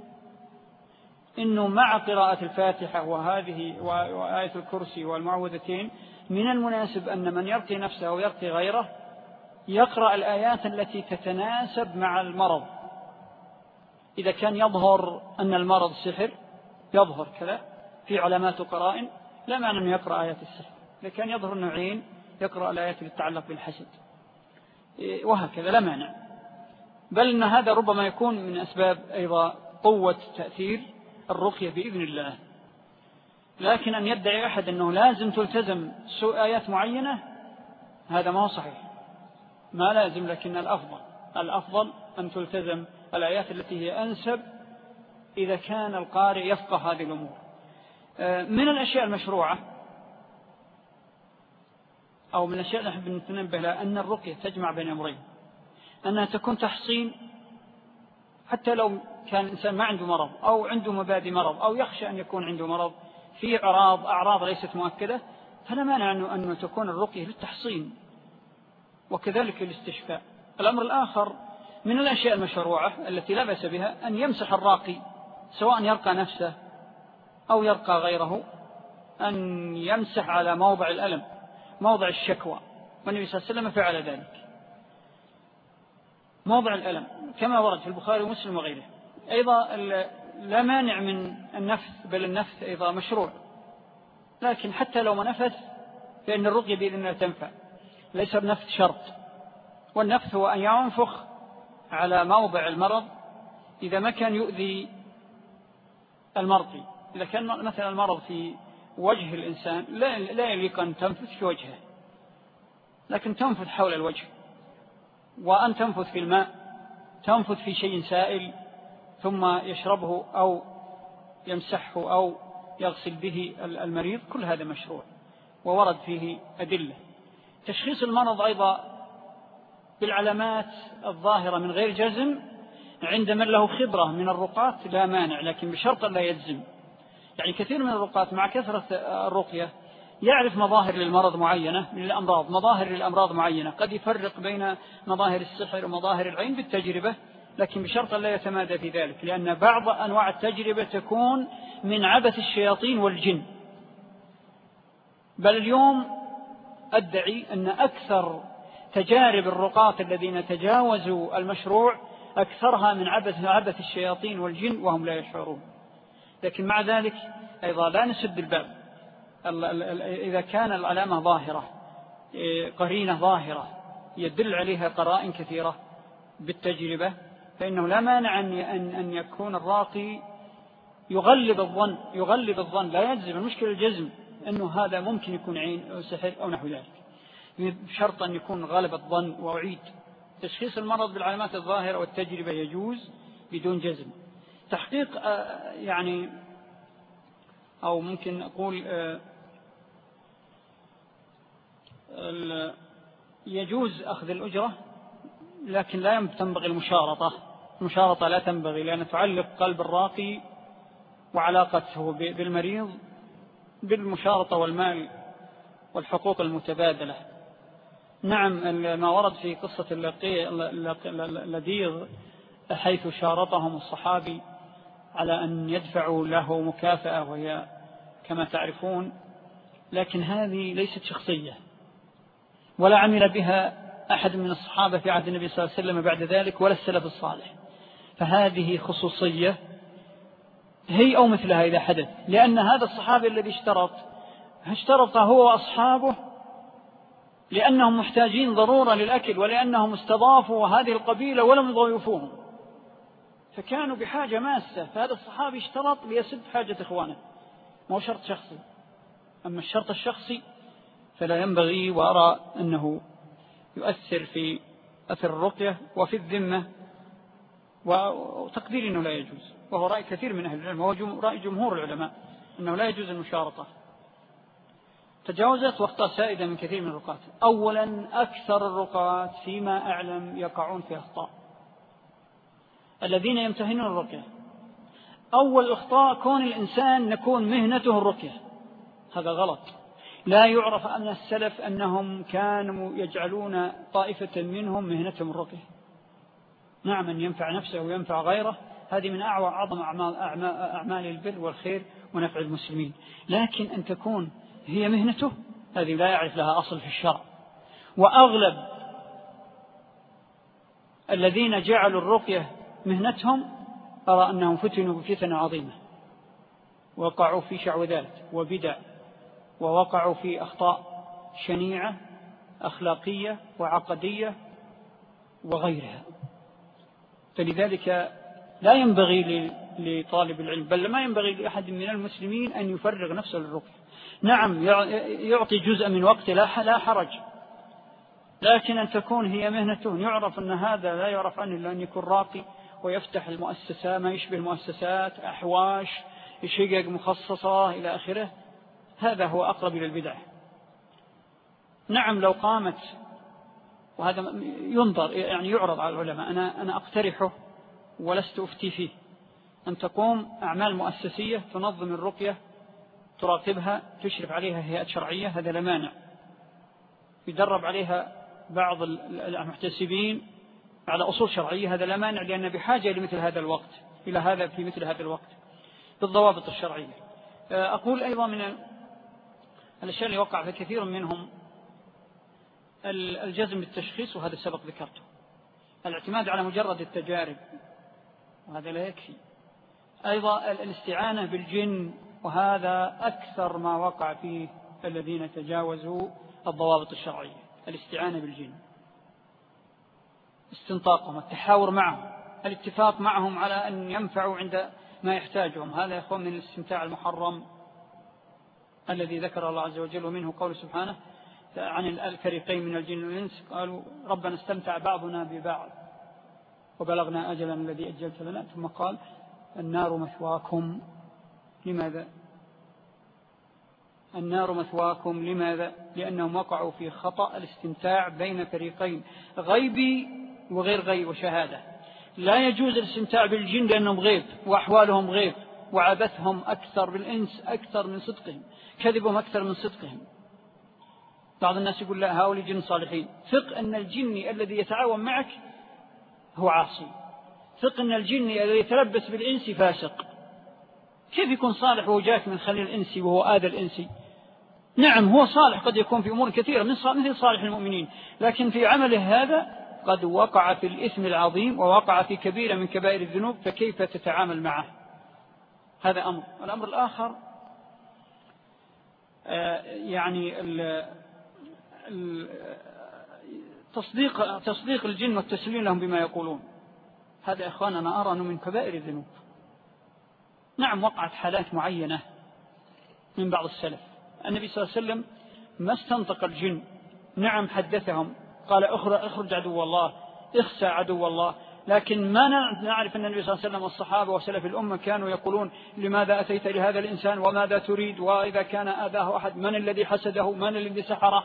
إنه مع قراءة الفاتحة وهذه وآية الكرسي والمعوذتين، من المناسب أن من يرقي نفسه ويرقي غيره يقرأ الآيات التي تتناسب مع المرض. إذا كان يظهر أن المرض سحر، يظهر كذا في علامات وقرائن، لا معنى أنه يقرأ آيات السحر. إذا كان يظهر نوعين، يقرأ الآيات التي تتعلق بالحسد، وهكذا لا مانع. بل أن هذا ربما يكون من أسباب أيضا قوة تأثير الرقية بإذن الله. لكن أن يدعي أحد أنه لازم تلتزم آيات معينة، هذا ما هو صحيح. ما لازم، لكن الأفضل الأفضل أن تلتزم الآيات التي هي أنسب إذا كان القارئ يفقه هذه الأمور. من الأشياء المشروعة أو من الأشياء اللي نحب نتنبه لها أن الرقية تجمع بين أمرين: أنها تكون تحصين، حتى لو كان الإنسان ما عنده مرض أو عنده مبادئ مرض أو يخشى أن يكون عنده مرض في أعراض أعراض ليست مؤكدة، فلا مانع أنه تكون الرقية للتحصين وكذلك الاستشفاء. الأمر الآخر من الأشياء المشروعة التي لا بأس بها أن يمسح الراقي، سواء يرقى نفسه أو يرقى غيره، أن يمسح على موضع الألم، موضع الشكوى، والنبي صلى الله عليه وسلم فعل ذلك. موضع الألم كما ورد في البخاري ومسلم وغيره. أيضا لا مانع من النفث، بل النفث أيضا مشروع، لكن حتى لو ما نفث فإن الرقية بإذن الله تنفع، ليس النفث شرط. والنفث هو أن ينفخ على موضع المرض إذا ما كان يؤذي المرضي. إذا كان مثلا المرض في وجه الإنسان لا يليق أن تنفث في وجهه، لكن تنفث حول الوجه، وأن تنفث في الماء، تنفث في شيء سائل ثم يشربه أو يمسحه أو يغسل به المريض، كل هذا مشروع وورد فيه أدلة. تشخيص المرض أيضا بالعلامات الظاهرة من غير جزم، عند من له خبرة من الرقاة لا مانع، لكن بشرط لا يجزم. يعني كثير من الرقاة مع كثرة الرقية يعرف مظاهر للمرض معينة من الأمراض، مظاهر للأمراض معينة، قد يفرق بين مظاهر السحر ومظاهر العين بالتجربة، لكن بشرط لا يتمادى في ذلك، لأن بعض أنواع التجربة تكون من عبث الشياطين والجن. بل اليوم أدعي أن أكثر تجارب الرقاة الذين تجاوزوا المشروع أكثرها من عبث عبث الشياطين والجن وهم لا يشعرون. لكن مع ذلك أيضا لا نسد الباب، إذا كان العلامة ظاهرة، قرينة ظاهرة يدل عليها قرائن كثيرة بالتجربة، فإنه لا مانع أن يكون الراقي يغلب الظن يغلب الظن لا يجزم. المشكلة الجزم أنه هذا ممكن يكون عين أو سحر أو نحو ذلك، بشرط أن يكون غالب الظن. وأعيد تشخيص المرض بالعلامات الظاهرة والتجربة يجوز بدون جزم. تحقيق يعني أو ممكن أقول يجوز أخذ الأجرة، لكن لا تنبغي المشارطة. المشارطة لا تنبغي، لأن تعلق قلب الراقي وعلاقته بالمريض بالمشارطة والمال والحقوق المتبادلة. نعم، ما ورد في قصة اللذيذ حيث شارطهم الصحابي على أن يدفعوا له مكافأة وهي كما تعرفون، لكن هذه ليست شخصية ولا عمل بها أحد من الصحابة في عهد النبي صلى الله عليه وسلم بعد ذلك ولا السلف الصالح، فهذه خصوصية هي أو مثلها إذا حدث. لأن هذا الصحابي الذي اشترط اشترط هو وأصحابه لأنهم محتاجين ضرورة للأكل، ولأنهم استضافوا هذه القبيلة ولم يضيفوهم، فكانوا بحاجة ماسة، فهذا الصحابي اشترط ليسد حاجة إخوانه، ما هو شرط شخصي. أما الشرط الشخصي فلا ينبغي، وأرى أنه يؤثر في أثر الرقية وفي الذمة، وتقدير أنه لا يجوز، وهو رأي كثير من أهل العلم، وهو رأي جمهور العلماء أنه لا يجوز المشارطة. تجاوزت وأخطاء سائدة من كثير من الرقاة. أولا، أكثر الرقاة فيما أعلم يقعون في أخطاء الذين يمتهنون الرقية. أول أخطاء كون الإنسان نكون مهنته الرقية، هذا غلط. لا يعرف أن السلف أنهم كانوا يجعلون طائفة منهم مهنتهم الرقية. نعم، أن ينفع نفسه وينفع غيره، هذه من أعظم أعمال, أعمال البر والخير ونفع المسلمين، لكن أن تكون هي مهنته هذه لا يعرف لها أصل في الشرع. وأغلب الذين جعلوا الرقية مهنتهم أرى أنهم فتنوا بفتنة عظيمة، وقعوا في شعوذات وبدع، ووقعوا في أخطاء شنيعة أخلاقية وعقدية وغيرها. فلذلك لا ينبغي لطالب العلم، بل ما ينبغي لأحد من المسلمين أن يفرغ نفسه للرقية. نعم، يعطي جزء من وقته لا حرج، لكن أن تكون هي مهنته، يعرف أن هذا لا يعرف عنه إلا أن يكون راقي ويفتح المؤسسة ما يشبه المؤسسات، أحواش، شقق مخصصة إلى آخره، هذا هو أقرب إلى البدع. نعم، لو قامت، وهذا ينظر يعني يعرض على العلماء، أنا أنا أقترحه ولست أفتي فيه، أن تقوم أعمال مؤسسية تنظم الرقية، تراقبها، تشرف عليها هيئات شرعية، هذا لا مانع، يدرب عليها بعض المحتسبين على أصول شرعية، هذا لا مانع، لأن بحاجة لمثل هذا الوقت إلى هذا في مثل هذا الوقت بالضوابط الشرعية. أقول أيضا من الأشياء اللي وقع في كثير منهم الجزم بالتشخيص، وهذا سبق ذكرته، الاعتماد على مجرد التجارب، وهذا لا يكفي. أيضا الاستعانة بالجن، وهذا أكثر ما وقع فيه الذين تجاوزوا الضوابط الشرعية، الاستعانة بالجن، استنطاقهم، التحاور معهم، الاتفاق معهم على أن ينفعوا عند ما يحتاجهم، هذا يكون من الاستمتاع المحرم الذي ذكر الله عز وجل، ومنه قول سبحانه عن الفريقين من الجن والإنس، قالوا ربنا استمتع بعضنا ببعض وبلغنا أجلا الذي أجلت لنا، ثم قال النار مثواكم. لماذا؟ النار مثواكم لماذا؟ لأنهم وقعوا في خطأ الاستمتاع بين فريقين، غيبي وغير غيب وشهادة، لا يجوز الاستمتاع بالجن لأنهم غيب وأحوالهم غيب، وعبثهم أكثر بالإنس أكثر من صدقهم، كذبهم أكثر من صدقهم. بعض الناس يقول لا هؤلاء جن صالحين. ثق أن الجن الذي يتعاون معك هو عاصي، ثق أن الجن الذي يتلبس بالإنس فاسق. كيف يكون صالح وهو جاك من خليل الإنسي وهو آذى الإنسي؟ نعم هو صالح قد يكون في أمور كثيرة مثل صالح المؤمنين، لكن في عمله هذا قد وقع في الإثم العظيم ووقع في كبيرة من كبائر الذنوب، فكيف تتعامل معه؟ هذا أمر. الأمر الآخر يعني تصديق تصديق الجن والتسليم لهم بما يقولون. هذا إخواننا أنا أرى أنه من كبائر الذنوب. نعم وقعت حالات معينة من بعض السلف، النبي صلى الله عليه وسلم ما استنطق الجن، نعم حدثهم قال اخرج عدو الله، اخسى عدو الله، لكن ما نعرف أن النبي صلى الله عليه وسلم والصحابة وسلف الأمة كانوا يقولون لماذا أتيت لهذا الإنسان وماذا تريد، وإذا كان آذاه أحد من الذي حسده، من الذي سحره؟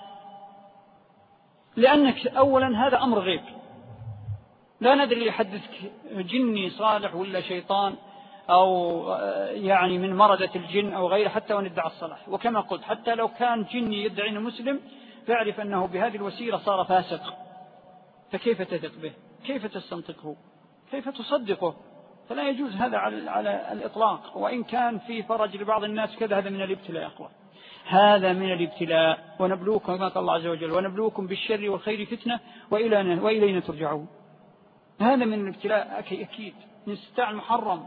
لأنك أولا هذا أمر غيب، لا ندري يحدثك جني صالح ولا شيطان أو يعني من مردة الجن أو غيره، حتى وان ادعى الصلاح. وكما قلت حتى لو كان جني يدعي أنه مسلم فاعرف أنه بهذه الوسيلة صار فاسق، فكيف تثق به؟ كيف تستنطقه؟ كيف تصدقه؟ فلا يجوز هذا على, على الإطلاق. وإن كان في فرج لبعض الناس كذا، هذا من الابتلاء أقوى، هذا من الابتلاء. ونبلوكم كما قال الله عز وجل ونبلوكم بالشر والخير فتنة وإلينا, وإلينا ترجعون. هذا من الابتلاء أكيد، من استطاع المحرم.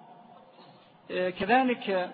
كذلك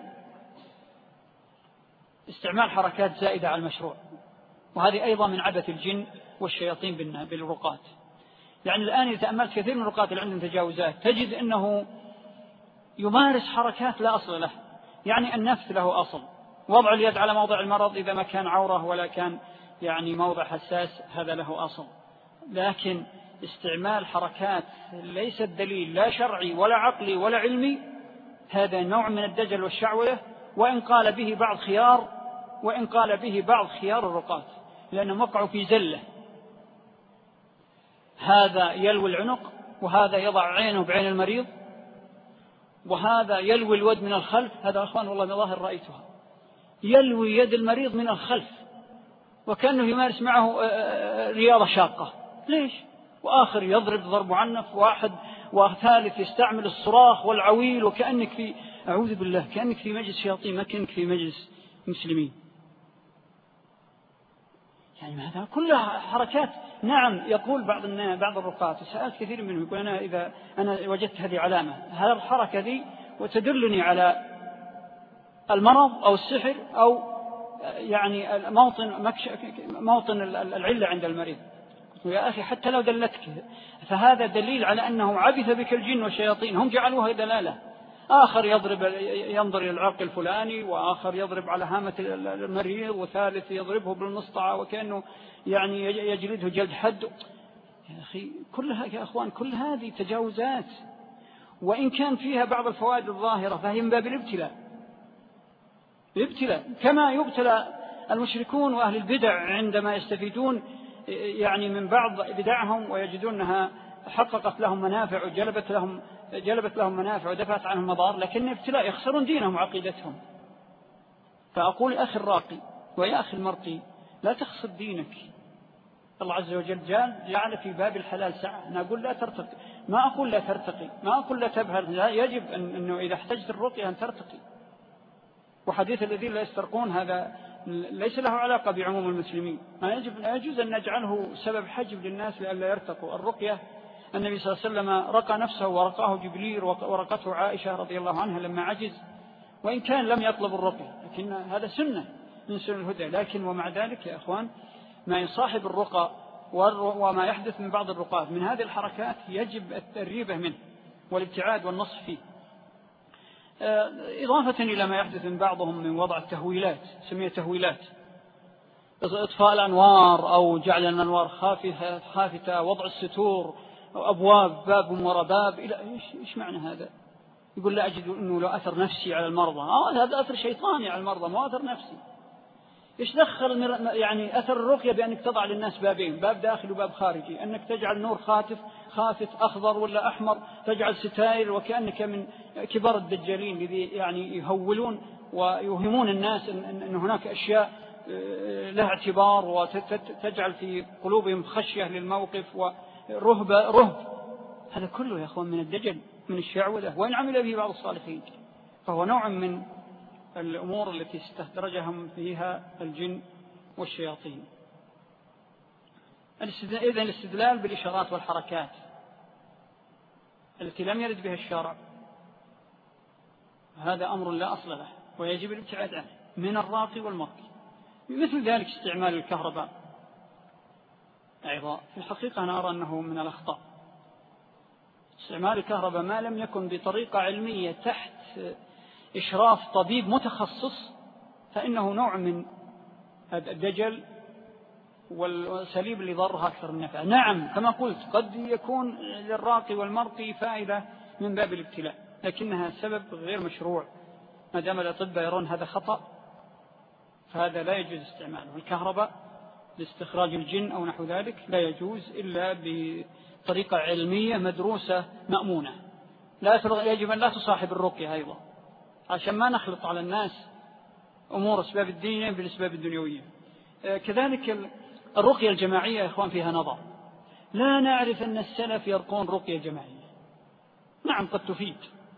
استعمال حركات زائدة على المشروع، وهذه أيضا من عبث الجن والشياطين بالرقات. يعني الآن إذا تأملت كثير من الرقات اللي عندهم تجاوزات تجد أنه يمارس حركات لا أصل له. يعني النفث له أصل، وضع اليد على موضع المرض إذا ما كان عورة ولا كان يعني موضع حساس هذا له أصل، لكن استعمال حركات ليس الدليل لا شرعي ولا عقلي ولا علمي، هذا نوع من الدجل والشعوذة. وإن قال به بعض خيار وإن قال به بعض خيار الرقات، لأنهم وقعوا في زلة، هذا يلوي العنق وهذا يضع عينه بعين المريض وهذا يلوي الود من الخلف. هذا أخوان والله مظاهر رأيتها، يلوي يد المريض من الخلف وكأنه يمارس معه رياضة شاقة. ليش؟ وآخر يضرب ضرب عنف، واحد وثالث يستعمل الصراخ والعويل، وكأنك في أعوذ بالله كأنك في مجلس شياطين ما كأنك في مجلس مسلمين. يعني هذا كلها حركات. نعم يقول بعض الناس بعض الرقاة، سألت كثير منهم يقول أنا إذا أنا وجدت هذه علامة، هذه الحركة ذي وتدلني على المرض أو السحر أو يعني موطن موطن العلة عند المريض. يا أخي حتى لو دلتك فهذا دليل على أنه عبث بك الجن والشياطين، هم جعلوها دلالة. آخر يضرب ينظر إلى العرق الفلاني، وآخر يضرب على هامة المريض، وثالث يضربه بالمسطعة وكأنه يعني يجلده جلد حد. يا أخي كلها يا أخوان كل هذه تجاوزات، وإن كان فيها بعض الفوائد الظاهرة فهي من باب الابتلاء. الابتلاء كما يبتلى المشركون وأهل البدع عندما يستفيدون يعني من بعض بدعهم ويجدون أنها حققت لهم منافع وجلبت لهم جلبت لهم منافع ودفعت عنهم مضار، لكن ابتلاء يخسرون دينهم وعقيدتهم. فأقول أخي الراقي ويا أخي المرقي لا تخسر دينك. الله عز وجل جعل في باب الحلال سعة. أنا أقول لا ترتقي، ما أقول لا ترتقي، ما أقول لا تبهر، لا، يجب أن أنه إذا احتجت الرقية أن ترتقي. وحديث الذين لا يسترقون هذا ليس له علاقة بعموم المسلمين، ما يجب لا يجوز أن نجعله سبب حجب للناس لألا يرتقوا. الرقية النبي صلى الله عليه وسلم رقى نفسه ورقاه جبريل ورقته عائشة رضي الله عنها لما عجز، وإن كان لم يطلب الرقية، لكن هذا سنة من سنن الهدى. لكن ومع ذلك يا أخوان ما يصاحب الرقى وما يحدث من بعض الرقاة من هذه الحركات يجب التريبة منه والابتعاد والنصح فيه، إضافة إلى ما يحدث من بعضهم من وضع التهويلات، سمية تهويلات، إطفاء الأنوار أو جعل الأنوار خافتة, خافتة وضع الستور أو أبواب باب وراء باب. إلى إيش إيش معنى هذا؟ يقول لا أجد أنه له أثر نفسي على المرضى. آه هذا أثر شيطاني على المرضى، ما أثر نفسي. إيش دخل يعني أثر الرقية بأنك تضع للناس بابين، باب داخلي وباب خارجي، أنك تجعل نور خاتف خافت أخضر ولا أحمر، تجعل ستائر، وكأنك من كبار الدجالين الذي يعني يهولون ويوهمون الناس أن هناك أشياء لها اعتبار، وتجعل في قلوبهم خشية للموقف ورهبة رهب. هذا كله يا أخوان من الدجل، من الشعوذة، وإن عمل به بعض الصالحين، فهو نوع من الأمور التي استدرجهم فيها الجن والشياطين. إذن الاستدلال بالإشارات والحركات التي لم يرد بها الشرع هذا أمر لا أصل له، ويجب الابتعاد عنه من الراقي والمرقي. مثل ذلك استعمال الكهرباء أيضا في الحقيقة أنا أرى أنه من الأخطاء. استعمال الكهرباء ما لم يكن بطريقة علمية تحت إشراف طبيب متخصص فإنه نوع من الدجل والسليب اللي ضرها أكثر من نفع. نعم كما قلت قد يكون للراقي والمرقي فائدة من باب الابتلاء، لكنها سبب غير مشروع. ما دام الأطباء يرون هذا خطأ فهذا لا يجوز استعماله. الكهرباء لاستخراج الجن أو نحو ذلك لا يجوز إلا بطريقة علمية مدروسة مأمونة. لا يجب أن لا تصاحب الرقية أيضا عشان ما نخلط على الناس أمور أسباب الدينية بالأسباب الدنيوية. كذلك الرقية الجماعية يا إخوان فيها نظر. لا نعرف أن السلف يرقون رقية جماعية. نعم قد تفيد،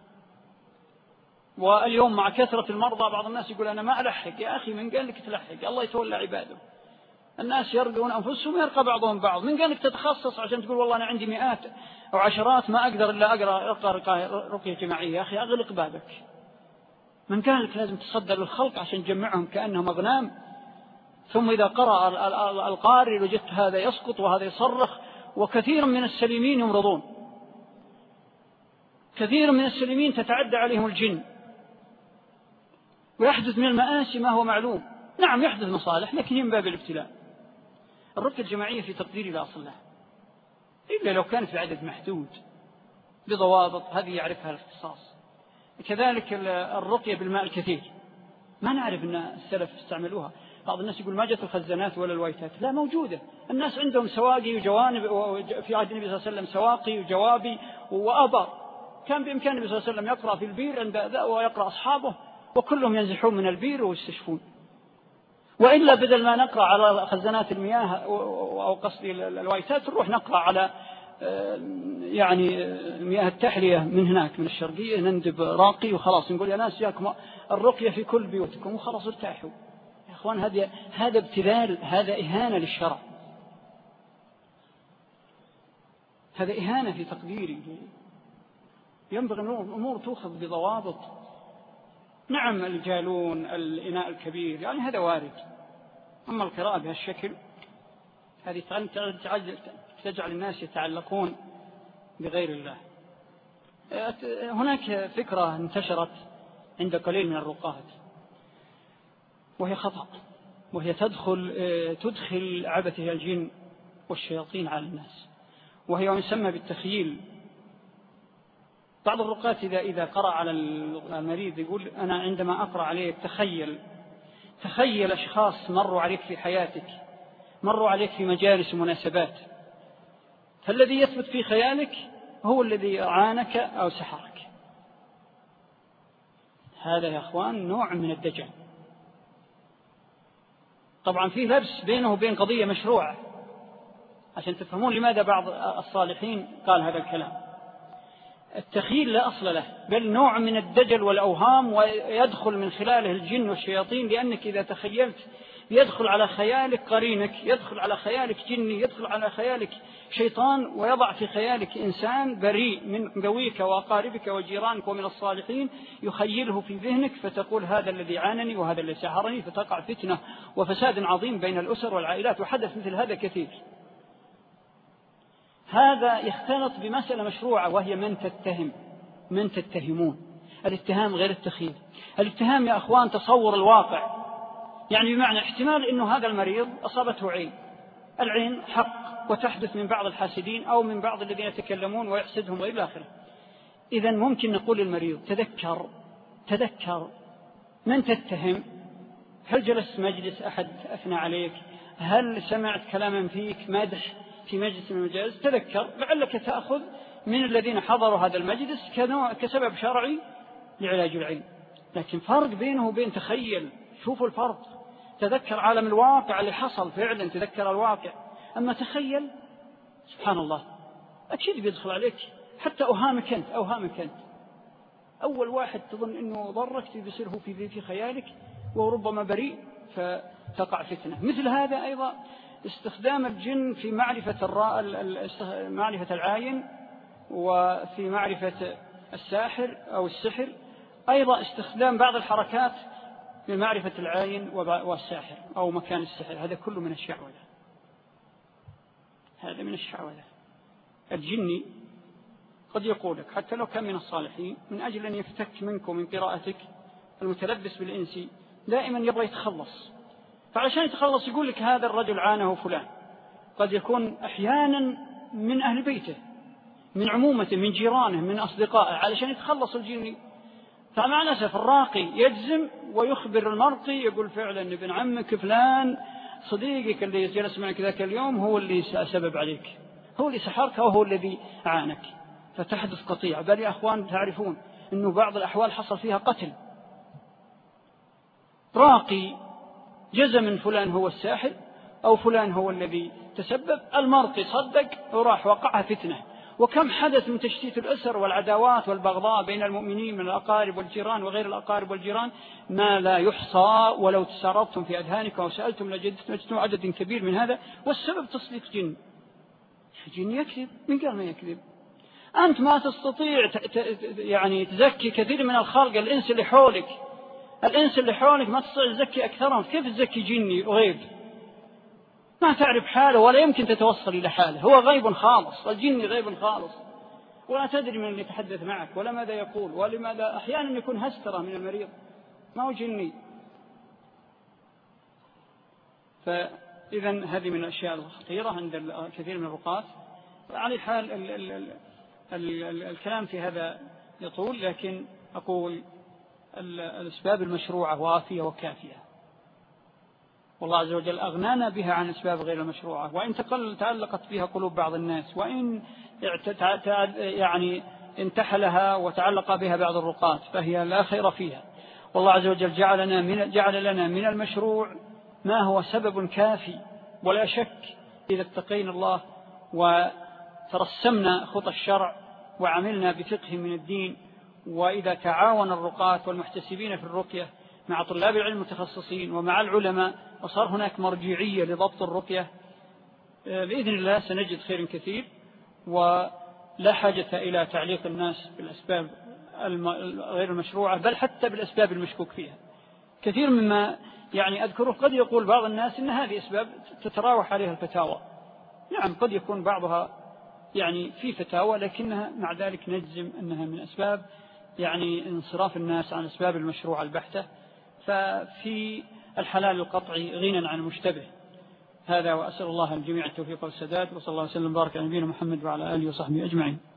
واليوم مع كثرة المرضى بعض الناس يقول أنا ما ألحق. يا أخي من قال لك تلحق؟ الله يتولى عباده. الناس يرقون أنفسهم يرقى بعضهم بعض. من قال لك تتخصص عشان تقول والله أنا عندي مئات أو عشرات ما أقدر إلا أقرأ أقرأ رقية جماعية؟ يا أخي أغلق بابك. من قال لك لازم تصدر للخلق عشان تجمعهم كأنهم أغنام، ثم إذا قرأ القارئ وجدت هذا يسقط وهذا يصرخ، وكثير من السليمين يمرضون، كثير من السليمين تتعدى عليهم الجن ويحدث من المآسي ما هو معلوم. نعم يحدث مصالح لكن من باب الابتلاء. الرقية الجماعية في تقديري لا أصل لها إلا لو كانت بعدد محدود بضوابط هذه يعرفها الاختصاص. كذلك الرقية بالماء الكثير ما نعرف أن السلف استعملوها. بعض الناس يقول ما جت الخزانات ولا الوايتات. لا، موجودة. الناس عندهم سواقي وجوانب، في عهد النبي صلى الله عليه وسلم سواقي وجوابي وآبار. كان بإمكان النبي صلى الله عليه وسلم يقرأ في البير عند ويقرأ أصحابه وكلهم ينزحون من البير ويستشفون. وإلا بدل ما نقرأ على خزانات المياه أو قصدي الوايتات نروح نقرأ على يعني مياه التحلية من هناك من الشرقية، نندب راقي وخلاص نقول يا ناس جاكم الرقية في كل بيوتكم وخلاص ارتاحوا. يا أخوان هذا هذا ابتذال، هذا إهانة للشرع، هذا إهانة في تقديري. ينبغي الأمور تؤخذ بضوابط. نعم الجالون الإناء الكبير يعني هذا وارد، أما القراءة بهالشكل هذه تجعل الناس يتعلقون بغير الله. هناك فكرة انتشرت عند قليل من الرقاة وهي خطأ، وهي تدخل تدخل عبث الجن والشياطين على الناس، وهي يسمى بالتخييل. بعض الرقاة إذا إذا قرأ على المريض يقول أنا عندما أقرأ عليه تخيل تخيل أشخاص مروا عليك في حياتك، مروا عليك في مجالس ومناسبات، فالذي يثبت في خيالك هو الذي عانك أو سحرك. هذا يا أخوان نوع من الدجل. طبعا فيه لبس بينه وبين قضية مشروعة عشان تفهمون لماذا بعض الصالحين قال هذا الكلام. التخيل لا أصل له، بل نوع من الدجل والأوهام، ويدخل من خلاله الجن والشياطين، لأنك إذا تخيلت يدخل على خيالك قرينك، يدخل على خيالك جني، يدخل على خيالك شيطان، ويضع في خيالك إنسان بريء من ذويك وأقاربك وجيرانك ومن الصالحين، يخيله في ذهنك فتقول هذا الذي عانني وهذا الذي سحرني، فتقع فتنة وفساد عظيم بين الأسر والعائلات، وحدث مثل هذا كثير. هذا يختلط بمسألة مشروعة وهي من تتهم، من تتهمون. الاتهام غير التخيل. الاتهام يا أخوان تصور الواقع، يعني بمعنى احتمال أنه هذا المريض أصابته عين، العين حق وتحدث من بعض الحاسدين أو من بعض الذين يتكلمون ويحسدهم وإلى آخره. إذا ممكن نقول للمريض تذكر تذكر من تتهم. هل جلست مجلس أحد أثنى عليك؟ هل سمعت كلاما فيك مدح في مجلس من المجالس تذكر لعلك تأخذ من الذين حضروا هذا المجلس كنوع كسبب شرعي لعلاج العلم. لكن فرق بينه وبين تخيل، شوفوا الفرق، تذكر عالم الواقع اللي حصل فعلا، تذكر الواقع. أما تخيل سبحان الله أكيد بيدخل عليك حتى أوهامك أنت أوهامك أنت أول واحد تظن أنه ضرك بيصير هو في في خيالك وربما بريء فتقع فتنة. مثل هذا أيضا استخدام الجن في معرفة الراء معرفة العاين وفي معرفة الساحر أو السحر، أيضا استخدام بعض الحركات لمعرفة العاين والساحر أو مكان السحر، هذا كله من الشعوذة. هذا من الشعوذة. الجني قد يقول لك حتى لو كان من الصالحين من أجل أن يفتك منك ومن قراءتك المتلبس بالإنسي دائما يبغى يتخلص، فعشان يتخلص يقول لك هذا الرجل عانه فلان، قد يكون أحيانا من أهل بيته من عمومته من جيرانه من أصدقائه علشان يتخلص الجني. فمع الأسف الراقي يجزم ويخبر المرقي يقول فعلا ابن عمك فلان صديقك اللي جلس معك ذاك اليوم هو اللي سبب عليك، هو اللي سحرك أو هو الذي عانك، فتحدث قطيعة. بل يا أخوان تعرفون أنه بعض الأحوال حصل فيها قتل، راقي جزم من فلان هو الساحر أو فلان هو الذي تسبب، المرقي صدق وراح وقعها فتنة. وكم حدث من تشتيت الأسر والعداوات والبغضاء بين المؤمنين من الأقارب والجيران وغير الأقارب والجيران ما لا يحصى، ولو تساربتم في أذهانكم وسألتم لجدتم عدد كبير من هذا. والسبب تصديق جن. جن يكذب، من قال ما يكذب؟ أنت ما تستطيع يعني تزكي كثير من الخلق، الإنس اللي حولك الإنس اللي حولك ما تستطيع تزكي أكثرهم، كيف تزكي جني غيب ما تعرف حاله ولا يمكن تتوصل إلى حاله؟ هو غيب خالص، الجن غيب خالص، ولا تدري من اللي يتحدث معك ولا ماذا يقول ولماذا. أحيانا يكون هسترة من المريض ما هو جني. فإذا هذه من الأشياء الخطيرة عند كثير من الرقاة. على حال ال ال ال ال ال الكلام في هذا يطول، لكن أقول الأسباب المشروعة وافية وكافية، والله عز وجل أغنانا بها عن أسباب غير المشروعة، وإن تقل تعلقت بها قلوب بعض الناس، وإن يعني انتحلها وتعلق بها بعض الرقاة فهي لا خير فيها. والله عز وجل جعلنا من جعل لنا من المشروع ما هو سبب كافي، ولا شك إذا اتقينا الله وترسمنا خطى الشرع وعملنا بفقه من الدين، وإذا تعاون الرقاة والمحتسبين في الرقية مع طلاب العلم المتخصصين ومع العلماء وصار هناك مرجعية لضبط الرقية، بإذن الله سنجد خير كثير، ولا حاجة إلى تعليق الناس بالأسباب غير المشروعة، بل حتى بالأسباب المشكوك فيها. كثير مما يعني أذكره قد يقول بعض الناس إن هذه أسباب تتراوح عليها الفتاوى. نعم قد يكون بعضها يعني في فتاوى، لكنها مع ذلك نجزم أنها من أسباب يعني انصراف الناس عن أسباب المشروع البحتة. ففي الحلال القطعي غنى عن المشتبه. هذا، وأسأل الله الجميع التوفيق والسداد، وصلى الله وسلم وبارك على نبينا محمد وعلى آله وصحبه أجمعين.